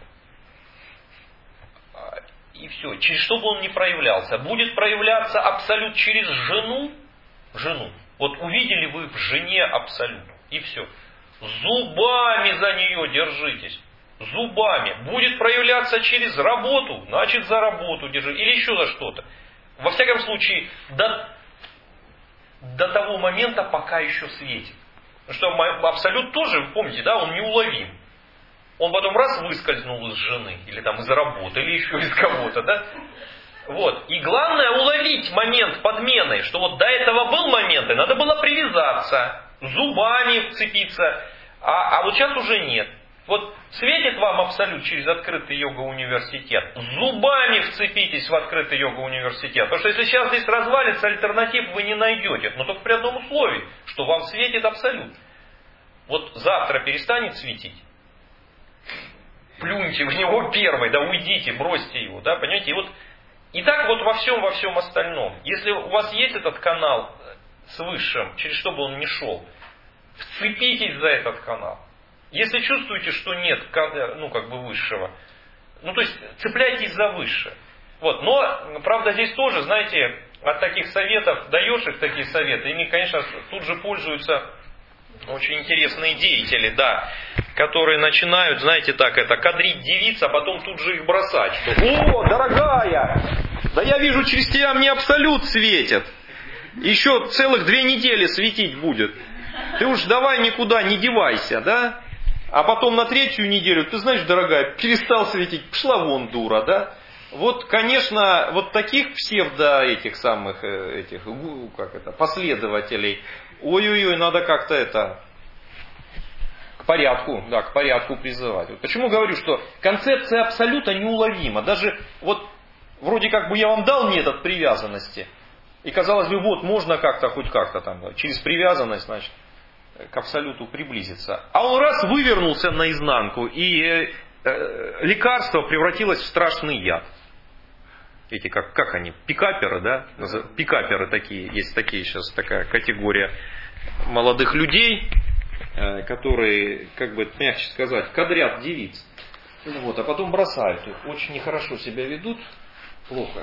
И все. Через что бы он ни проявлялся. Будет проявляться абсолют через жену. Жену. Вот увидели вы в жене абсолют. И все. Зубами за нее держитесь. Зубами. Будет проявляться через работу. Значит, за работу держитесь. Или еще за что-то. Во всяком случае, до, до того момента, пока еще светит. Потому что абсолют тоже, вы помните, да, он неуловим. Он потом раз выскользнул из жены, или там из работы, или еще из кого-то, да? Вот. И главное уловить момент подмены, что вот до этого был момент, и надо было привязаться, зубами вцепиться, а, а вот сейчас уже нет. Вот светит вам абсолют через открытый йога-университет, зубами вцепитесь в открытый йога-университет, потому что если сейчас здесь развалится, альтернатив вы не найдете, но только при одном условии, что вам светит абсолют. Вот завтра перестанет светить, плюньте в него первый, да уйдите, бросьте его, да, понимаете, и вот И так вот во всем, во всем остальном. Если у вас есть этот канал с высшим, через что бы он ни шел, вцепитесь за этот канал. Если чувствуете, что нет, ну как бы высшего, ну то есть цепляйтесь за высшее. Вот. Но, правда, здесь тоже, знаете, от таких советов, даешь их такие советы, ими, конечно, тут же пользуются очень интересные деятели, да, которые начинают, знаете, так, это кадрить девиц, а потом тут же их бросать. Что, о, дорогая, да я вижу, через тебя мне абсолют светит. Еще целых две недели светить будет. Ты уж давай никуда не девайся, да? А потом на третью неделю, ты знаешь, дорогая, перестал светить, пошла вон дура, да? Вот, конечно, вот таких псевдо этих самых, этих, как это, последователей, ой-ой-ой, надо как-то это, к порядку, да, к порядку призывать. Вот почему говорю, что концепция абсолюта неуловима. Даже вот, вроде как бы я вам дал метод привязанности, и казалось бы, вот, можно как-то, хоть как-то там, через привязанность, значит, к абсолюту приблизиться. А он раз вывернулся наизнанку, и э, э, лекарство превратилось в страшный яд. Эти, как, как они, пикаперы, да? Пикаперы такие, есть такие сейчас, такая категория молодых людей, э, которые, как бы мягче сказать, кадрят девиц. Вот, а потом бросают их. Очень нехорошо себя ведут, плохо.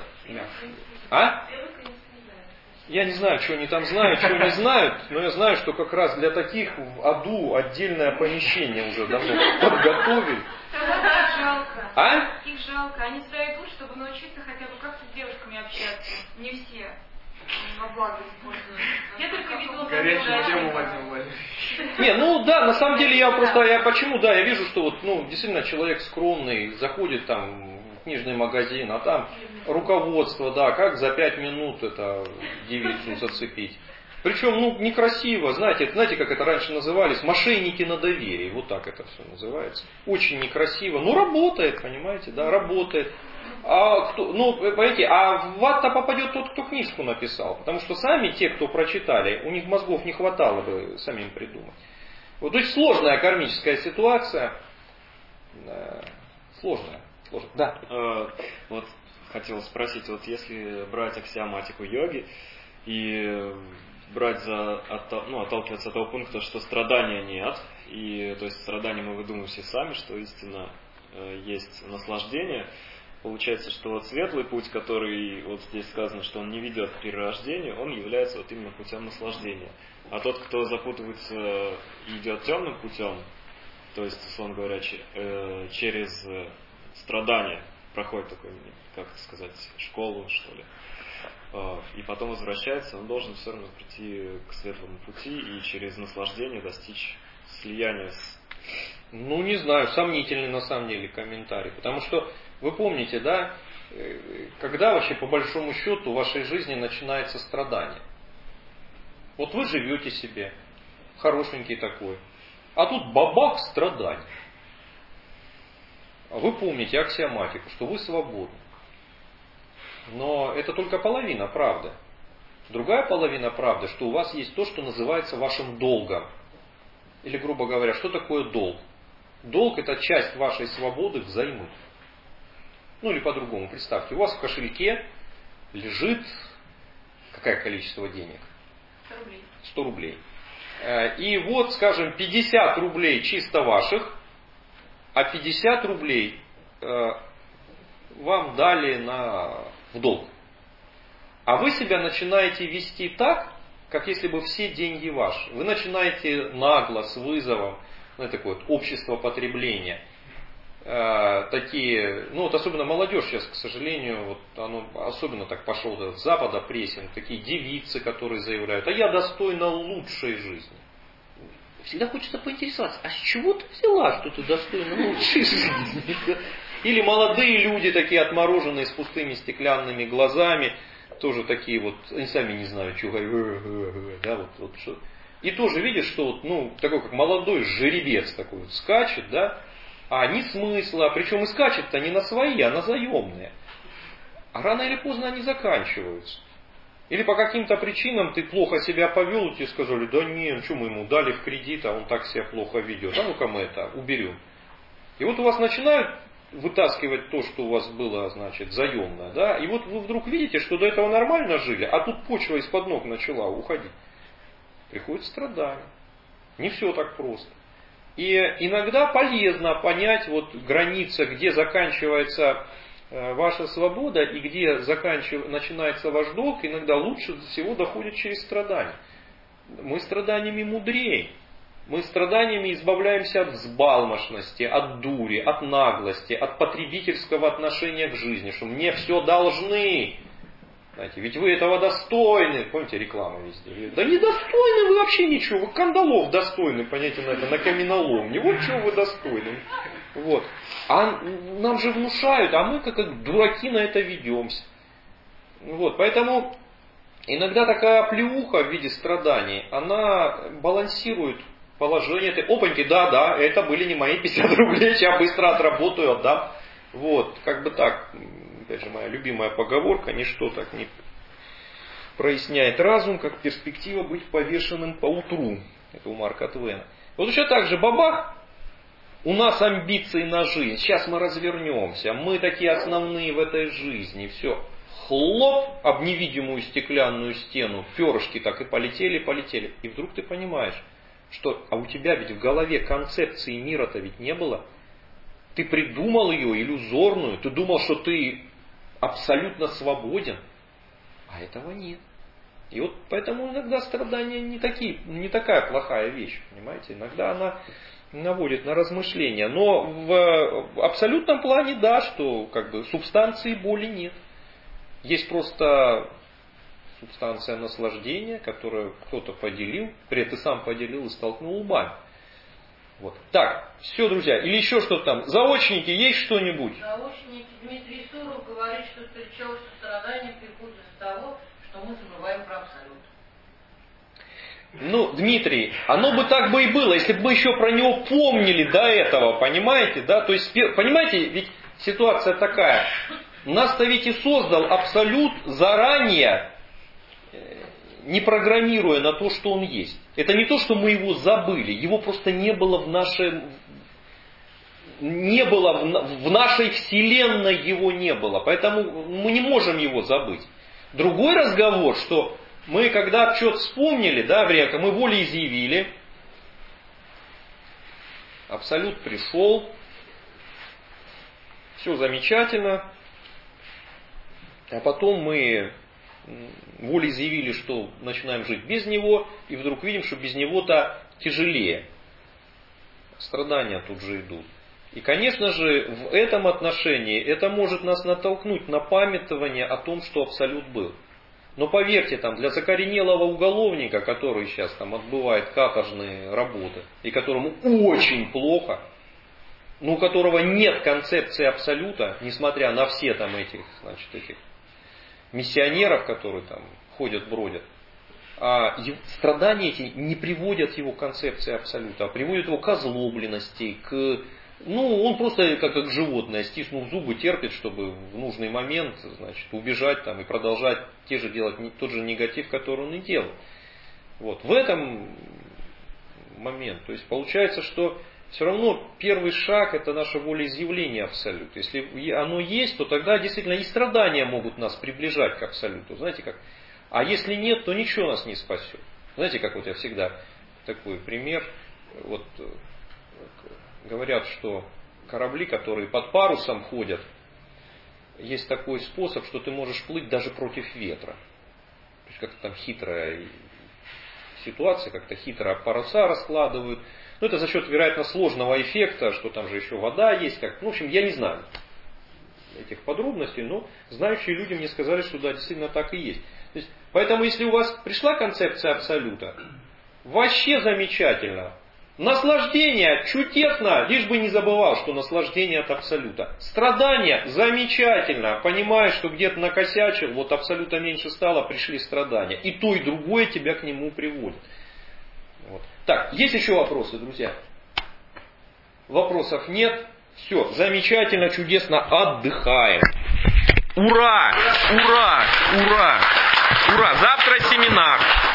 А? Я не знаю, что они там знают, что не знают, но я знаю, что как раз для таких в аду отдельное помещение уже давно подготовили. Их жалко. А? Их жалко. Они свои идут, чтобы научиться хотя бы как-то с девушками общаться. Не все во благо используют. Я только видела... Горячую тему, Владимир Владимирович. Не, ну да, на самом деле я просто, я почему, да, я вижу, что вот, ну, действительно человек скромный, заходит там в книжный магазин, а там руководство, да, как за пять минут это девицу зацепить. Причем, ну, некрасиво, знаете, знаете, как это раньше назывались, мошенники на доверии, вот так это все называется. Очень некрасиво, но работает, понимаете, да, работает. А кто, ну, понимаете, а в ад-то попадет тот, кто книжку написал, потому что сами те, кто прочитали, у них мозгов не хватало бы самим придумать. Вот, то есть сложная кармическая ситуация, сложная, сложная. Да. Э, вот хотел спросить, вот если брать аксиоматику йоги и брать за, от, ну, отталкиваться от того пункта, что страдания нет, и то есть страдания мы выдумываем все сами, что истинно э, есть наслаждение. Получается, что вот светлый путь, который вот здесь сказано, что он не ведет к перерождению, он является вот именно путем наслаждения. А тот, кто запутывается и идет темным путем, то есть, условно говоря, э, через страдания, проходит такой, как это сказать, школу, что ли, и потом возвращается, он должен все равно прийти к светлому пути и через наслаждение достичь слияния с... Ну, не знаю, сомнительный на самом деле комментарий. Потому что, вы помните, да, когда вообще по большому счету в вашей жизни начинается страдание? Вот вы живете себе, хорошенький такой, а тут бабах страдание. Вы помните аксиоматику, что вы свободны. Но это только половина правды. Другая половина правды, что у вас есть то, что называется вашим долгом. Или, грубо говоря, что такое долг? Долг – это часть вашей свободы взаймы. Ну или по-другому, представьте, у вас в кошельке лежит какое количество денег? сто рублей. сто рублей. И вот, скажем, пятьдесят рублей чисто ваших, а пятьдесят рублей вам дали на, в долг. А вы себя начинаете вести так, как если бы все деньги ваши. Вы начинаете нагло, с вызовом, ну, такое вот общество потребления. Э, такие, ну вот особенно молодежь сейчас, к сожалению, вот оно особенно так пошел с запада прессинг, такие девицы, которые заявляют, а я достойна лучшей жизни. Всегда хочется поинтересоваться, а с чего ты взяла, что ты достойна лучшей жизни? Или молодые люди, такие отмороженные, с пустыми стеклянными глазами, тоже такие вот, они сами не знают, что говорят, да, вот, вот что. И тоже видишь, что вот, ну, такой как молодой жеребец такой вот скачет, да, а ни смысла, причем и скачет-то не на свои, а на заемные. А рано или поздно они заканчиваются. Или по каким-то причинам ты плохо себя повел, и тебе сказали, да нет, что мы ему дали в кредит, а он так себя плохо ведет, а ну-ка мы это уберем. И вот у вас начинают вытаскивать то, что у вас было, значит, заемное, да, и вот вы вдруг видите, что до этого нормально жили, а тут почва из-под ног начала уходить. Приходит страдание. Не все так просто. И иногда полезно понять вот граница, где заканчивается ваша свобода и где заканчив... начинается ваш долг, иногда лучше всего доходит через страдания. Мы страданиями мудрее. Мы страданиями избавляемся от взбалмошности, от дури, от наглости, от потребительского отношения к жизни, что мне все должны. Знаете, ведь вы этого достойны. Помните, реклама везде? Да не достойны вы вообще ничего. Вы кандалов достойны, понимаете, на это, на каменоломне. Вот чего вы достойны. Вот. А нам же внушают, а мы как, как дураки на это ведемся. Вот. Поэтому иногда такая оплеуха в виде страданий, она балансирует положение. Ты, опаньки, да, да, это были не мои пятьдесят рублей, я быстро отработаю, отдам. Вот, как бы так. Опять же, моя любимая поговорка, ничто так не проясняет разум, как перспектива быть повешенным поутру. Это у Марка Твена. Вот еще так же, бабах, у нас амбиции на жизнь, сейчас мы развернемся, мы такие основные в этой жизни, все. Хлоп, об невидимую стеклянную стену, перышки так и полетели, полетели. И вдруг ты понимаешь, что, а у тебя ведь в голове концепции мира-то ведь не было. Ты придумал ее иллюзорную, ты думал, что ты абсолютно свободен, а этого нет. И вот поэтому иногда страдания не, такие, не такая плохая вещь, понимаете. Иногда она наводит на размышления. Но в абсолютном плане, да, что как бы субстанции боли нет. Есть просто субстанция наслаждения, которую кто-то поделил, при этом ты сам поделил и столкнул лбами. Вот. Так, все, друзья. Или еще что-то там. Заочники, есть что-нибудь? Заочники. Дмитрий Суров говорит, что встречал, что страдания приходят из того, что мы забываем про абсолют. Ну, Дмитрий, оно бы так бы и было, если бы мы еще про него помнили до этого, понимаете, да? То есть, понимаете, ведь ситуация такая. Нас-то ведь и создал абсолют заранее, не программируя на то, что он есть. Это не то, что мы его забыли, его просто не было в нашей, не было в, в нашей вселенной, его не было. Поэтому мы не можем его забыть. Другой разговор, что мы когда что-то вспомнили, да, вряка, мы волеизъявили, абсолют пришел, все замечательно, а потом мы волеизъявили, что начинаем жить без него, и вдруг видим, что без него-то тяжелее. Страдания тут же идут. И, конечно же, в этом отношении это может нас натолкнуть на памятование о том, что абсолют был. Но поверьте, там, для закоренелого уголовника, который сейчас там отбывает каторжные работы, и которому очень плохо, но у которого нет концепции абсолюта, несмотря на все там этих, значит, этих миссионеров, которые там ходят, бродят, а страдания эти не приводят его к концепции абсолюта, а приводят его к озлобленности, к... Ну, он просто как, как животное, стиснув зубы, терпит, чтобы в нужный момент, значит, убежать там и продолжать те же делать тот же негатив, который он и делал. Вот. В этом момент. То есть получается, что все равно первый шаг — это наше волеизъявление абсолюта. Если оно есть, то тогда действительно и страдания могут нас приближать к абсолюту. Знаете как? А если нет, то ничего нас не спасет. Знаете, как вот я всегда такой пример. Вот говорят, что корабли, которые под парусом ходят, есть такой способ, что ты можешь плыть даже против ветра. То есть как-то там хитрая ситуация, как-то хитро паруса раскладывают. Но это за счет, вероятно, сложного эффекта, что там же еще вода есть. Как... Ну, в общем, я не знаю этих подробностей, но знающие люди мне сказали, что да, действительно так и есть. То есть, поэтому, если у вас пришла концепция абсолюта, вообще замечательно. Наслаждение чудесно, лишь бы не забывал, что наслаждение от абсолюта. Страдания замечательно, понимаешь, что где-то накосячил, вот абсолюта меньше стало, пришли страдания. И то, и другое тебя к нему приводит. Вот. Так, есть еще вопросы, друзья? Вопросов нет. Все, замечательно, чудесно, отдыхаем. Ура! Ура! Ура! Ура! Завтра семинар.